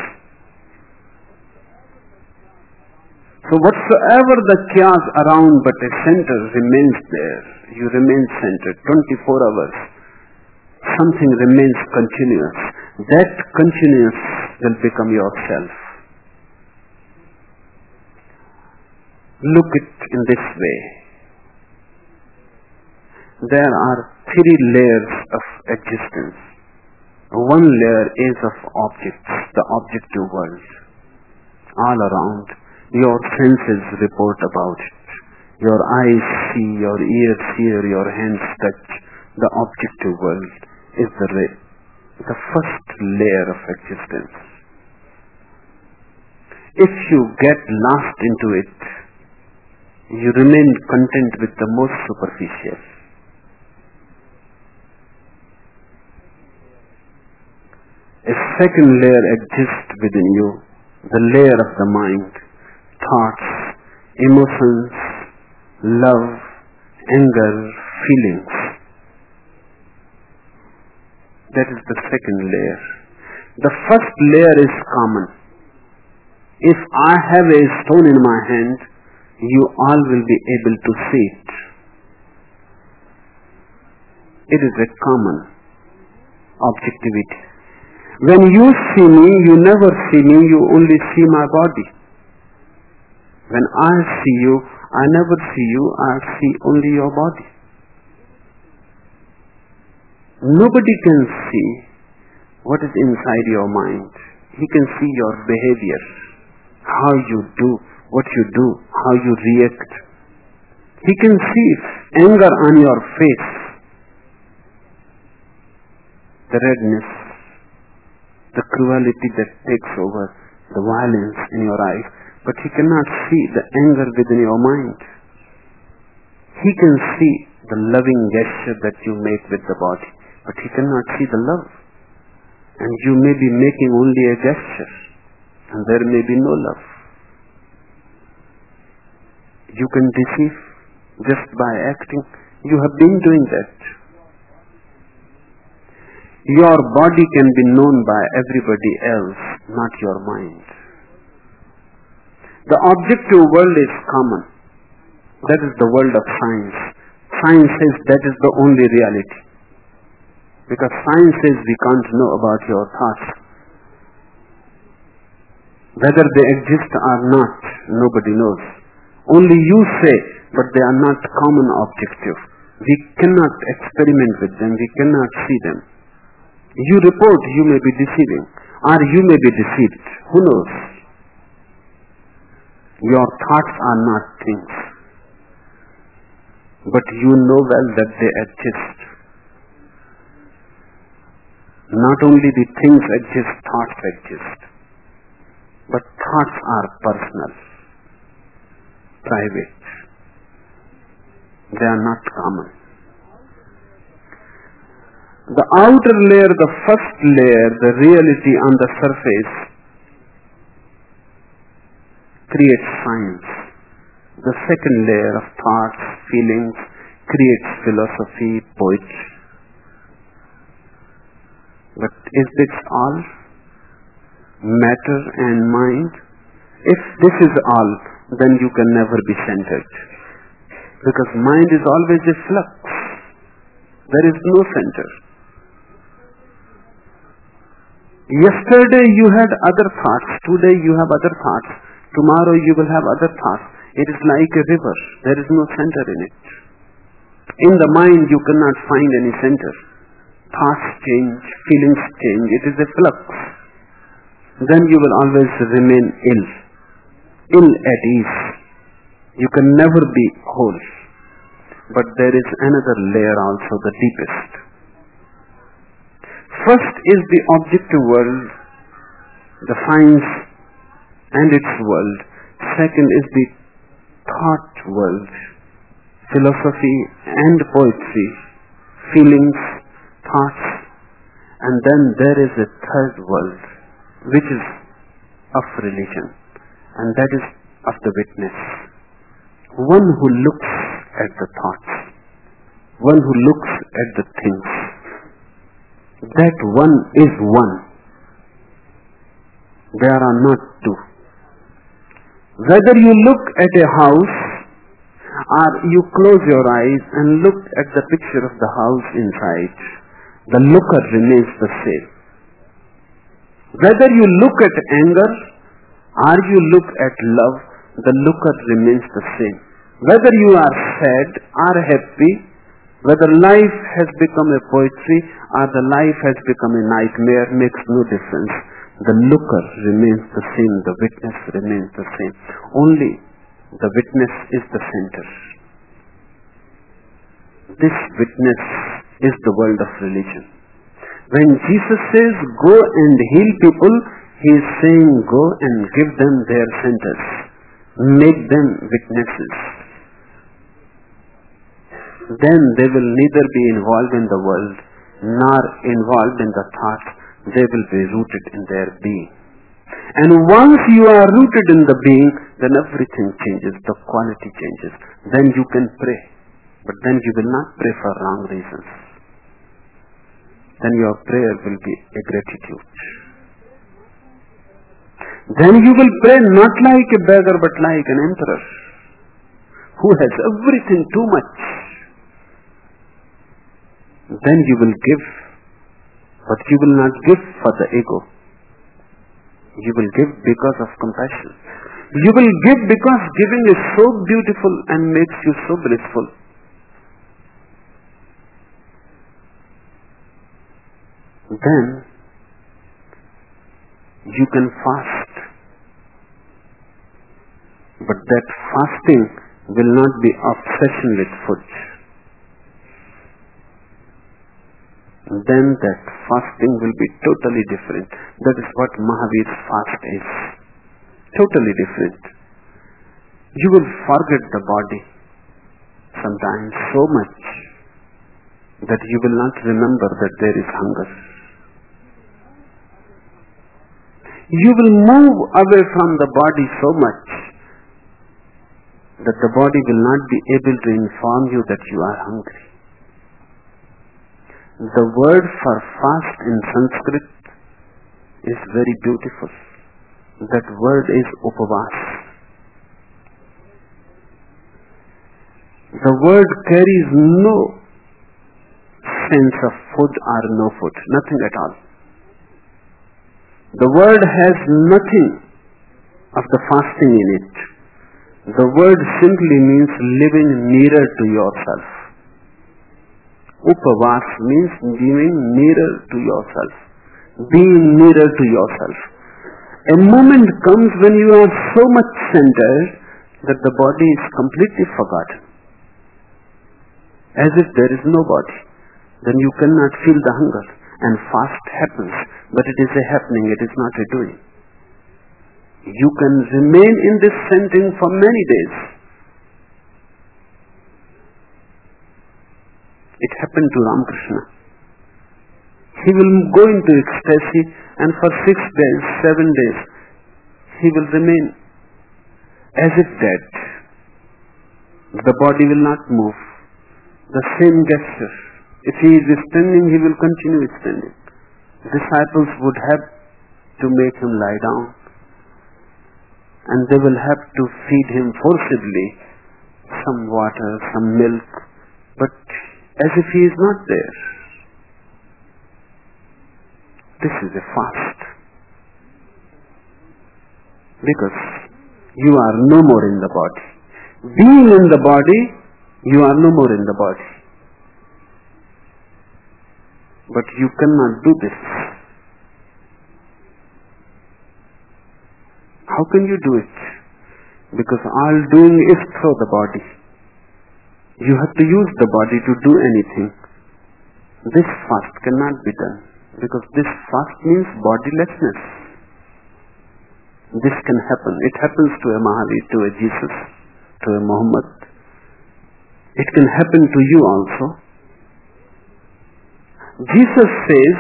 So whatsoever the chaos around, but a center remains there. You remain centered twenty-four hours. Something remains continuous. That continuous will become yourself. Look it in this way. There are three layers of existence. One layer is of objects, the objective world. All around, your senses report about it. Your eyes see, your ears hear, your hands touch. The objective world is the, ra- the first layer of existence. If you get lost into it, you remain content with the most superficial. A second layer exists within you, the layer of the mind, thoughts, emotions, love, anger, feelings. That is the second layer. The first layer is common. If I have a stone in my hand, you all will be able to see it. It is a common objectivity. When you see me, you never see me, you only see my body. When I see you, I never see you, I see only your body. Nobody can see what is inside your mind. He can see your behavior, how you do, what you do, how you react. He can see anger on your face, the redness, the cruelty that takes over, the violence in your eyes, but he cannot see the anger within your mind. He can see the loving gesture that you make with the body, but he cannot see the love. And you may be making only a gesture, and there may be no love. You can deceive just by acting. You have been doing that. Your body can be known by everybody else, not your mind. The objective world is common. That is the world of science. Science says that is the only reality. Because science says we can't know about your thoughts. Whether they exist or not, nobody knows. Only you say, but they are not common objective. We cannot experiment with them, we cannot see them. You report, you may be deceiving, or you may be deceived. Who knows? Your thoughts are not things, but you know well that they exist. Not only the things exist, thoughts exist. But thoughts are personal, private. They are not common. The outer layer, the first layer, the reality on the surface, creates science. The second layer of thoughts, feelings, creates philosophy, poetry. But is this all? Matter and mind? If this is all, then you can never be centered. Because mind is always a flux. There is no center. Yesterday you had other thoughts. Today you have other thoughts. Tomorrow you will have other thoughts. It is like a river. There is no center in it. In the mind you cannot find any center. Thoughts change, feelings change. It is a flux. Then you will always remain ill. Ill at ease. You can never be whole. But there is another layer also, the deepest. First is the objective world, the science and its world. Second is the thought world, philosophy and poetry, feelings, thoughts. And then there is a third world, which is of religion, and that is of the witness. One who looks at the thoughts, one who looks at the things. That one is one. There are not two. Whether you look at a house or you close your eyes and look at the picture of the house inside, the looker remains the same. Whether you look at anger or you look at love, the looker remains the same. Whether you are sad or happy, whether life has become a poetry or the life has become a nightmare makes no difference. The looker remains the same, the witness remains the same. Only the witness is the center. This witness is the world of religion. When Jesus says, go and heal people, he is saying, go and give them their centers. Make them witnesses. Then they will neither be involved in the world nor involved in the thoughts. They will be rooted in their being. And once you are rooted in the being, then everything changes, the quality changes. Then you can pray. But then you will not pray for wrong reasons. Then your prayer will be a gratitude. Then you will pray not like a beggar but like an emperor who has everything too much. Then you will give, but you will not give for the ego. You will give because of compassion. You will give because giving is so beautiful and makes you so blissful. Then you can fast. But that fasting will not be obsession with food. Then that fasting will be totally different. That is what Mahavir's fast is. Totally different. You will forget the body sometimes so much that you will not remember that there is hunger. You will move away from the body so much that the body will not be able to inform you that you are hungry. The word for fast in Sanskrit is very beautiful. That word is upavas. The word carries no sense of food or no food, nothing at all. The word has nothing of the fasting in it. The word simply means living nearer to yourself. Upavas means being nearer to yourself. Being nearer to yourself. A moment comes when you are so much centered that the body is completely forgotten. As if there is no body. Then you cannot feel the hunger. And fast happens. But it is a happening, it is not a doing. You can remain in this centering for many days. It happened to Ramakrishna. He will go into ecstasy and for six days, seven days, he will remain as if dead. The body will not move. The same gesture. If he is standing, he will continue standing. Disciples would have to make him lie down. and they will have to feed him forcibly some water, some milk, but as if he is not there. This is a fast. Because you are no more in the body. Being in the body, you are no more in the body. But you cannot do this. How can you do it? Because all doing is through the body. You have to use the body to do anything. This fast cannot be done, because this fast means bodilessness. This can happen. It happens to a Mahavir, to a Jesus, to a Muhammad. It can happen to you also. Jesus says,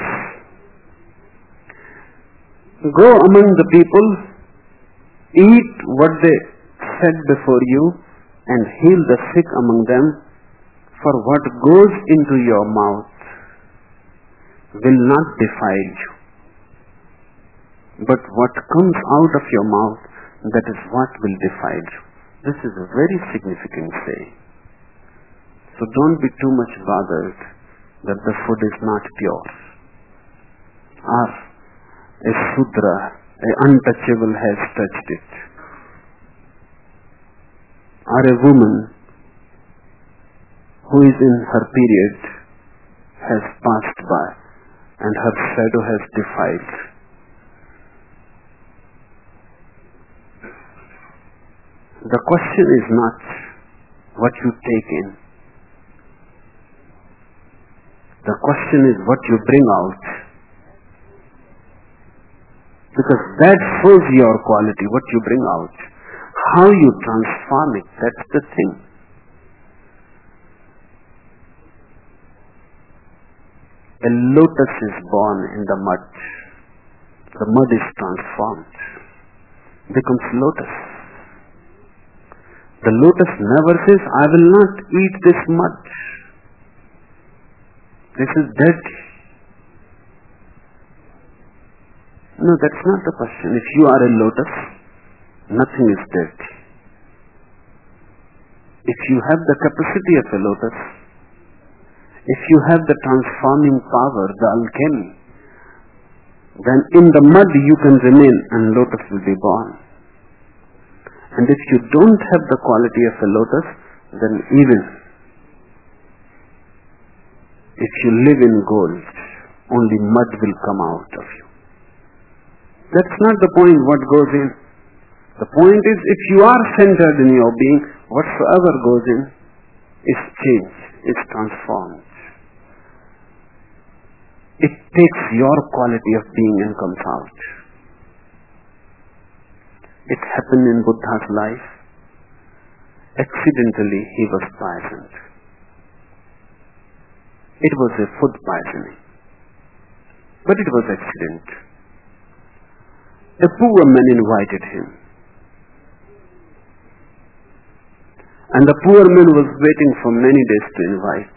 go among the people, eat what they set before you, and heal the sick among them, for what goes into your mouth will not defile you. But what comes out of your mouth, that is what will defile you. This is a very significant saying. So don't be too much bothered that the food is not pure. Or a Sudra, an untouchable, has touched it. Or a woman who is in her period has passed by and her shadow has defiled. The question is not what you take in. The question is what you bring out. Because that shows your quality, what you bring out. How you transform it, that's the thing. A lotus is born in the mud. The mud is transformed, becomes lotus. The lotus never says, I will not eat this mud. This is dead. No, that's not the question. If you are a lotus, nothing is dead. If you have the capacity of a lotus, if you have the transforming power, the alchemy, then in the mud you can remain and lotus will be born. And if you don't have the quality of a lotus, then even if you live in gold, only mud will come out of you. That's not the point what goes in. The point is, if you are centered in your being, whatsoever goes in is changed, is transformed. It takes your quality of being and comes out. It happened in Buddha's life. Accidentally he was poisoned. It was a food poisoning. But it was accident. A poor man invited him. And the poor man was waiting for many days to invite.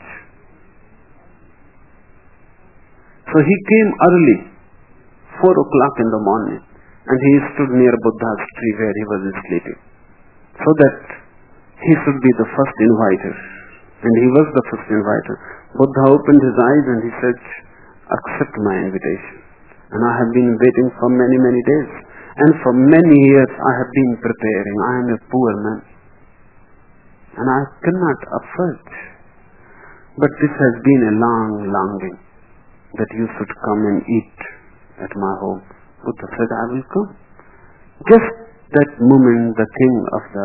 So he came early, four o'clock in the morning, and he stood near Buddha's tree where he was sleeping, so that he should be the first inviter. And he was the first inviter. Buddha opened his eyes and he said, accept my invitation. And I have been waiting for many, many days. And for many years I have been preparing. I am a poor man. And I cannot afford. But this has been a long longing that you should come and eat at my home. Buddha said, I will come. Just that moment the king of the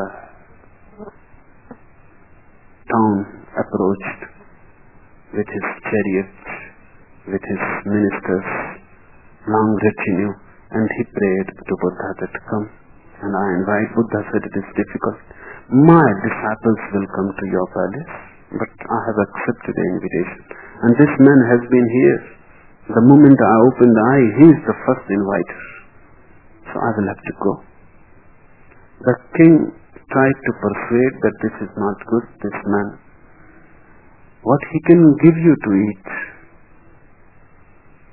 town approached with his chariot, with his ministers, long retinue, and he prayed to Buddha that come. And I invite. Buddha said, it is difficult. My disciples will come to your palace, but I have accepted the invitation. And this man has been here. The moment I open the eye, he is the first inviter. So I will have to go. The king tried to persuade that this is not good, this man. What he can give you to eat?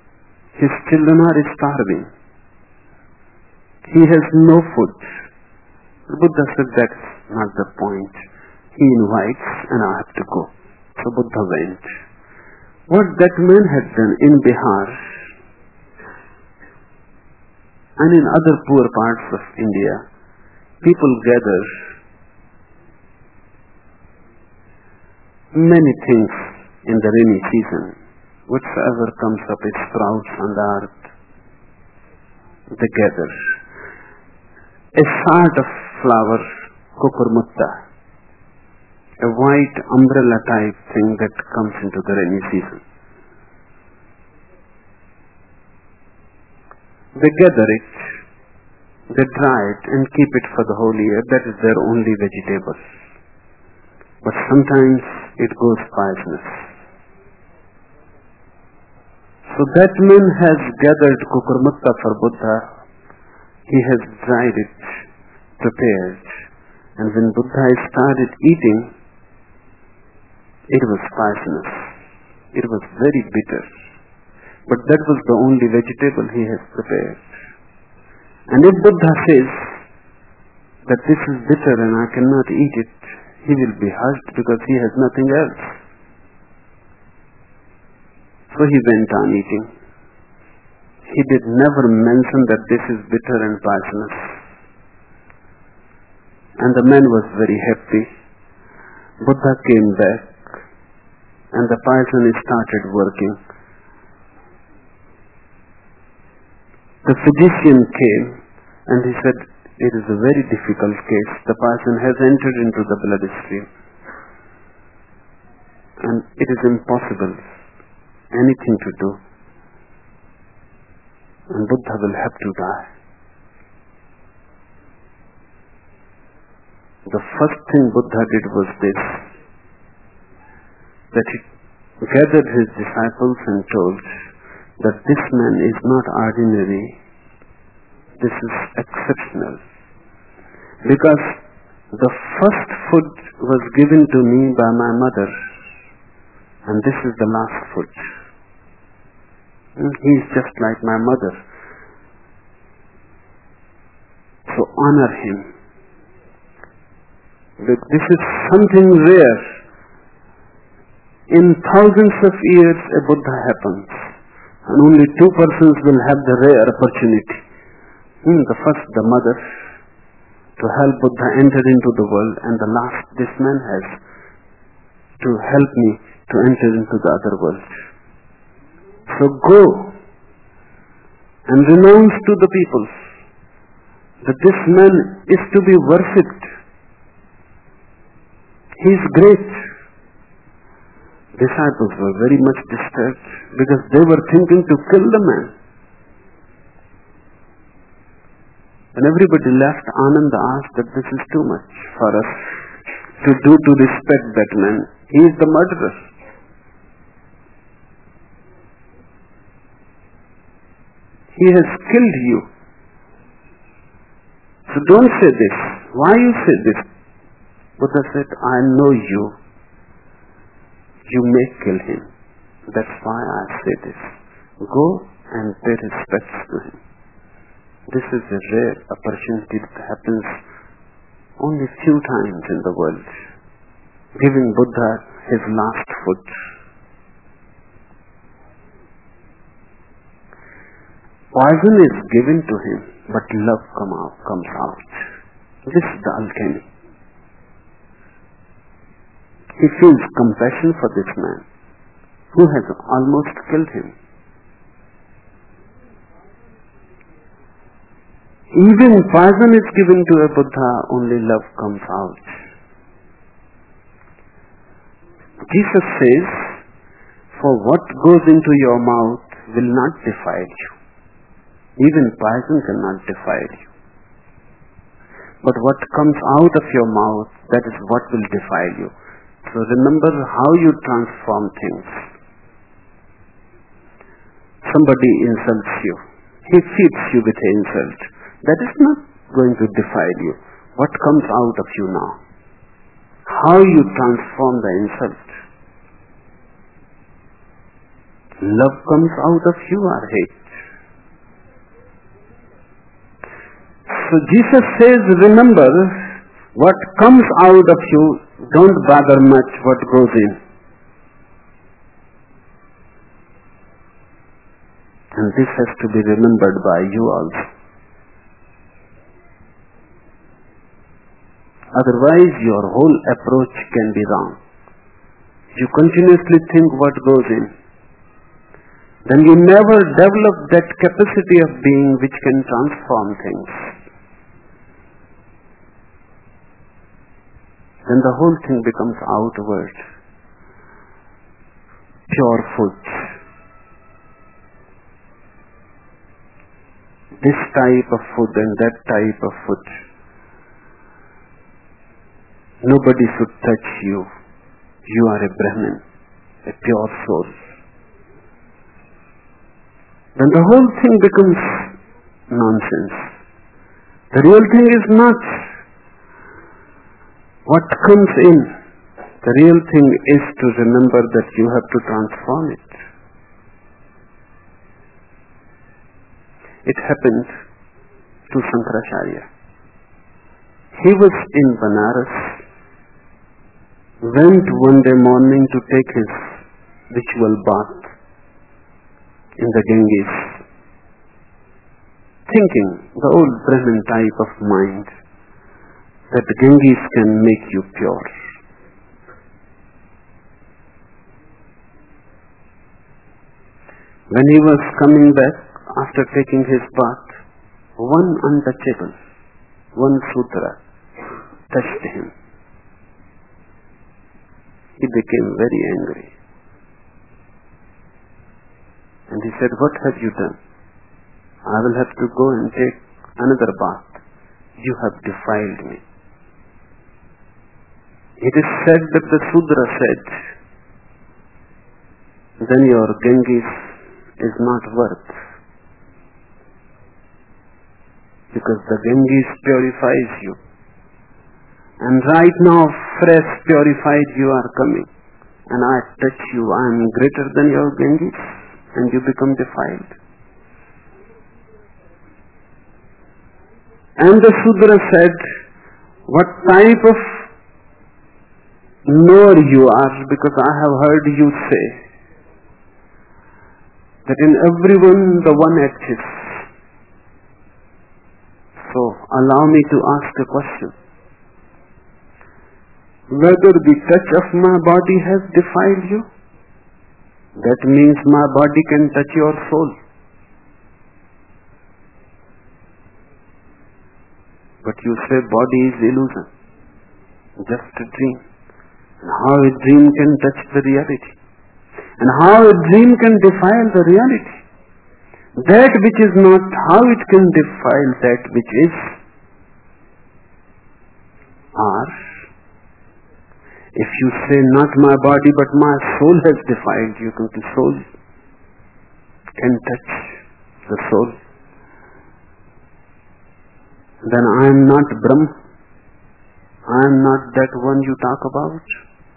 His children are starving. He has no food. The Buddha said that's not the point. He invites and I have to go. So Buddha went. What that man had done in Bihar and in other poor parts of India, people gather many things in the rainy season. Whatsoever comes up, it sprouts on the earth. They gather. A sort of flower, kukurmutta, a white umbrella type thing that comes into the rainy season. They gather it, they dry it and keep it for the whole year. That is their only vegetable. But sometimes it goes poisonous. So that man has gathered kukurmutta for Buddha. He has dried it, prepared, and when Buddha started eating, it was poisonous. It was very bitter. But that was the only vegetable he has prepared. And if Buddha says that this is bitter and I cannot eat it, he will be hurt because he has nothing else. So he went on eating. He did never mention that this is bitter and poisonous. And the man was very happy. Buddha came back and the poison started working. The physician came and he said, it is a very difficult case. The poison has entered into the bloodstream. And it is impossible anything to do. And Buddha will have to die. The first thing Buddha did was this, that he gathered his disciples and told that this man is not ordinary, this is exceptional. Because the first food was given to me by my mother, and this is the last food. He is just like my mother. So honor him. This is something rare. In thousands of years a Buddha happens, and only two persons will have the rare opportunity. Hmm, the first, the mother, to help Buddha enter into the world, and the last, this man has to help me to enter into the other world. So go and renounce to the people that this man is to be worshipped. He is great. Disciples were very much disturbed because they were thinking to kill the man. And everybody left. Ananda asked that this is too much for us to do to respect that man. He is the murderer. He has killed you. So don't say this. Why you say this? Buddha said, I know you. You may kill him. That's why I say this. Go and pay respects to him. This is a rare opportunity that happens only few times in the world. Giving Buddha his last food. Poison is given to him, but love come out, comes out. This is the alchemy. He feels compassion for this man who has almost killed him. Even poison is given to a Buddha, only love comes out. Jesus says, for what goes into your mouth will not defile you. Even poison cannot defile you. But what comes out of your mouth, that is what will defile you. So remember how you transform things. Somebody insults you. He feeds you with an insult. That is not going to defile you. What comes out of you now? How you transform the insult. Love comes out of you or hate. So So Jesus says, remember, what comes out of you, don't bother much what goes in. And this has to be remembered by you also. Otherwise, your whole approach can be wrong. You continuously think what goes in. Then you never develop that capacity of being which can transform things. Then the whole thing becomes outward. Pure food. This type of food and that type of food. Nobody should touch you. You are a Brahmin, a pure soul. Then the whole thing becomes nonsense. The real thing is not what comes in. The real thing is to remember that you have to transform it. It happened to Shankaracharya. He was in Banaras, went one day morning to take his ritual bath in the Ganges, thinking, the old Brahmin type of mind, that the Ganges can make you pure. When he was coming back after taking his bath, one untouchable, one Sudra touched him. He became very angry. And he said, what have you done? I will have to go and take another bath. You have defiled me. It is said that the Sudra said, then your Ganges is not worth. Because the Ganges purifies you. And right now, fresh purified you are coming. And I touch you, I am greater than your Ganges. And you become defiled. And the Sudra said, what type of knower you are, because I have heard you say that in everyone the one exists. So allow me to ask a question. Whether the touch of my body has defiled you? That means my body can touch your soul. But you say body is illusion, just a dream. And how a dream can touch the reality? And how a dream can defile the reality? That which is not, how it can defile that which is? Or, if you say not my body but my soul has defiled you, because the soul can touch the soul, then I am not Brahm. I am not that one you talk about.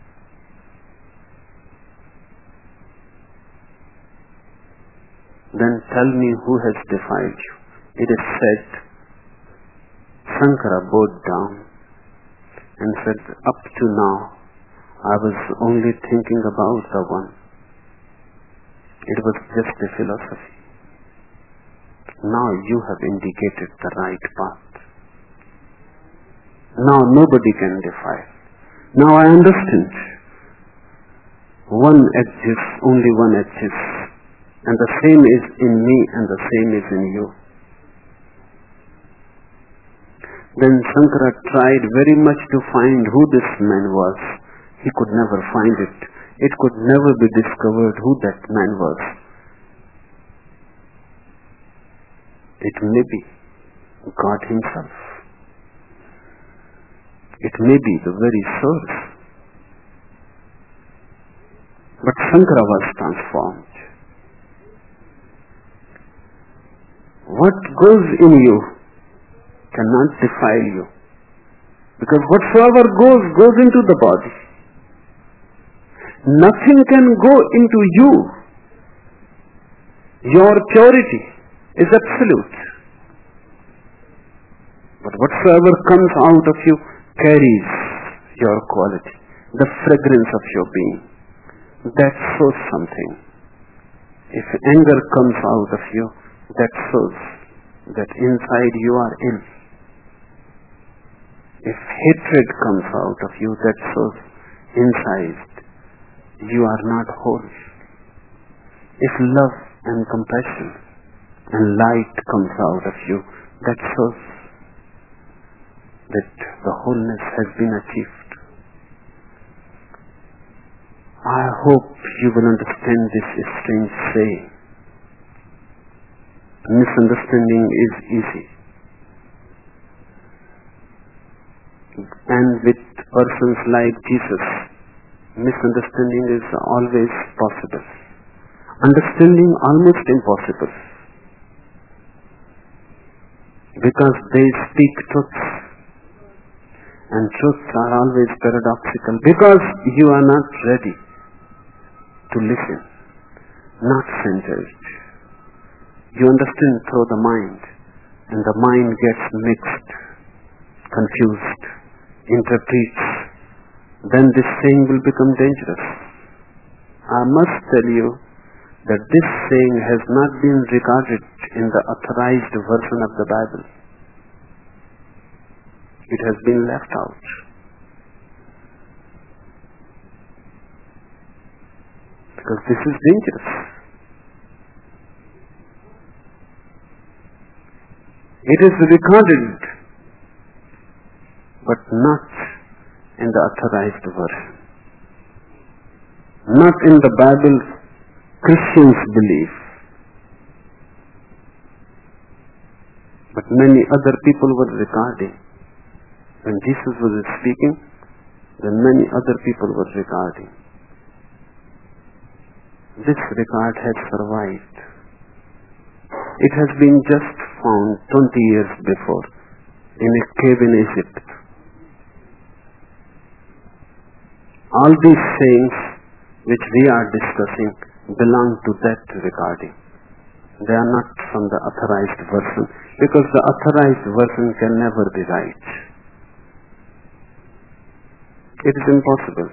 Then tell me who has defiled you. It is said, Shankara bowed down and said, up to now I was only thinking about the one. It was just a philosophy. Now you have indicated the right path. Now nobody can defile. Now I understand. One exists, only one exists. And the same is in me and the same is in you. Then Shankara tried very much to find who this man was. He could never find it. It could never be discovered who that man was. It may be God himself. It may be the very source. But Shankara was transformed. What goes in you cannot defile you. Because whatsoever goes, goes into the body. Nothing can go into you. Your purity is absolute. But whatsoever comes out of you carries your quality, the fragrance of your being. That shows something. If anger comes out of you, that shows that inside you are ill. If hatred comes out of you, that shows inside you are not whole. If love and compassion and light comes out of you, that shows that the wholeness has been achieved. I hope you will understand this strange saying. Misunderstanding is easy. And with persons like Jesus, misunderstanding is always possible. Understanding almost impossible. Because they speak truths. And truths are always paradoxical. Because you are not ready to listen. Not centered. You understand through the mind. And the mind gets mixed, confused, interprets. Then this saying will become dangerous. I must tell you that this saying has not been recorded in the authorized version of the Bible. It has been left out. Because this is dangerous. It is recorded, but not in the authorized version. Not in the Bible Christians believe. But many other people were recording. When Jesus was speaking, then many other people were recording. This record has survived. It has been just found twenty years before in a cave in Egypt. All these sayings which we are discussing belong to that recording. They are not from the authorized version, because the authorized version can never be right. It is impossible.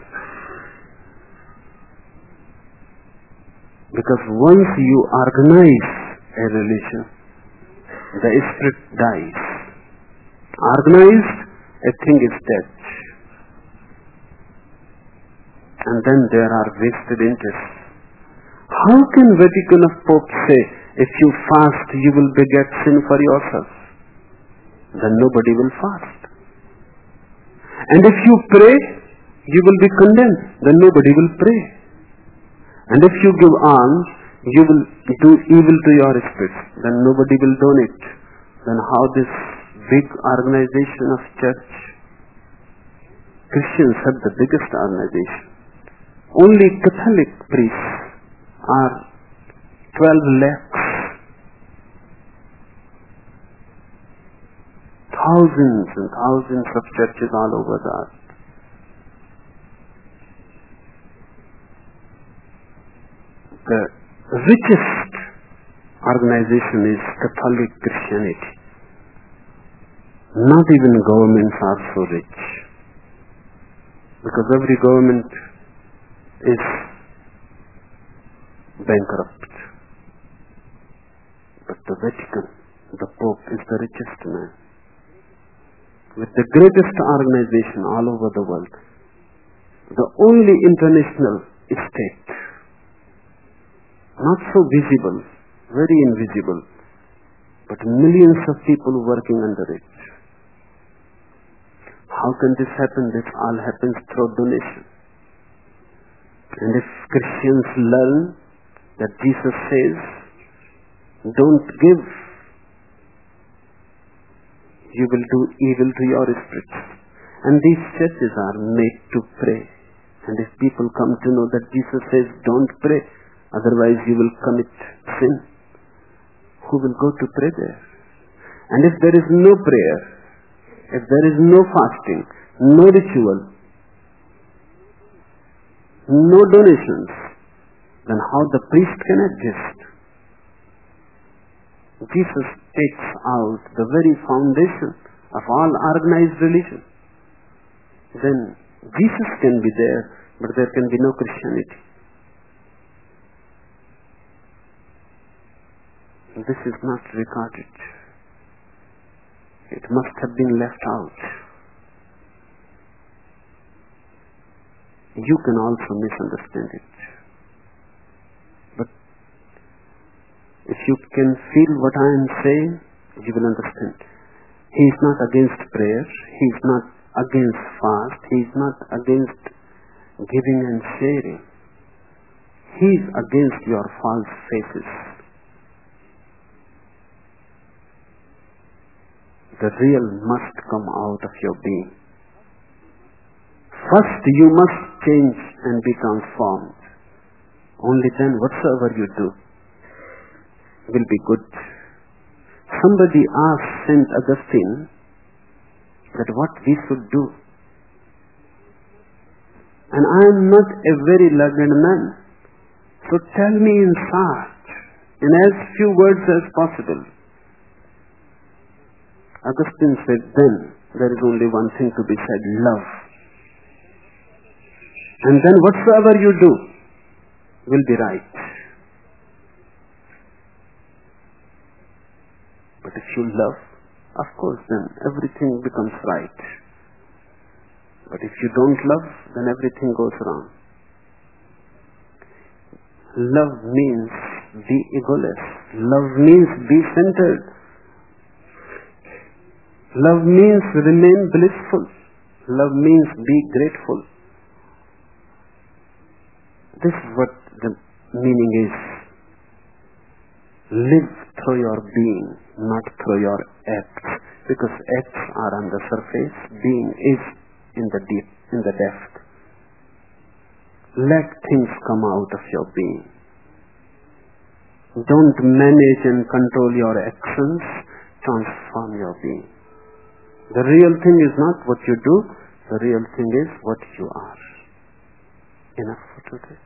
Because once you organize a religion, the spirit dies. Organized, a thing is dead. And then there are vested interests. How can Vatican of Pope say, if you fast, you will beget sin for yourself? Then nobody will fast. And if you pray, you will be condemned. Then nobody will pray. And if you give alms, you will do evil to your spirit. Then nobody will donate. Then how this big organization of church? Christians have the biggest organization. Only Catholic priests are twelve lakhs. Thousands and thousands of churches all over the earth. The richest organization is Catholic Christianity. Not even governments are so rich. Because every government is bankrupt. But the Vatican, the Pope, is the richest man. With the greatest organization all over the world. The only international state. Not so visible, very invisible, but millions of people working under it. How can this happen? This all happens through donation. And if Christians learn that Jesus says, don't give, you will do evil to your spirit. And these churches are made to pray. And if people come to know that Jesus says, don't pray, otherwise you will commit sin, who will go to pray there? And if there is no prayer, if there is no fasting, no ritual, no donations, then how the priest can exist? Jesus takes out the very foundation of all organized religion, then Jesus can be there, but there can be no Christianity. This is not recorded. It must have been left out. You can also misunderstand it. But if you can feel what I am saying, you will understand. He is not against prayer. He is not against fast. He is not against giving and sharing. He is against your false faces. The real must come out of your being. First you must change and be transformed. Only then whatsoever you do will be good. Somebody asked Saint Augustine that what we should do. And I am not a very learned man. So tell me in short, in as few words as possible. Augustine said, then there is only one thing to be said, love. And then whatsoever you do will be right. But if you love, of course, then everything becomes right. But if you don't love, then everything goes wrong. Love means be egoless. Love means be centered. Love means remain blissful. Love means be grateful. This is what the meaning is. Live through your being, not through your acts. Because acts are on the surface, being is in the deep, in the depth. Let things come out of your being. Don't manage and control your actions, transform your being. The real thing is not what you do, the real thing is what you are. Enough for today.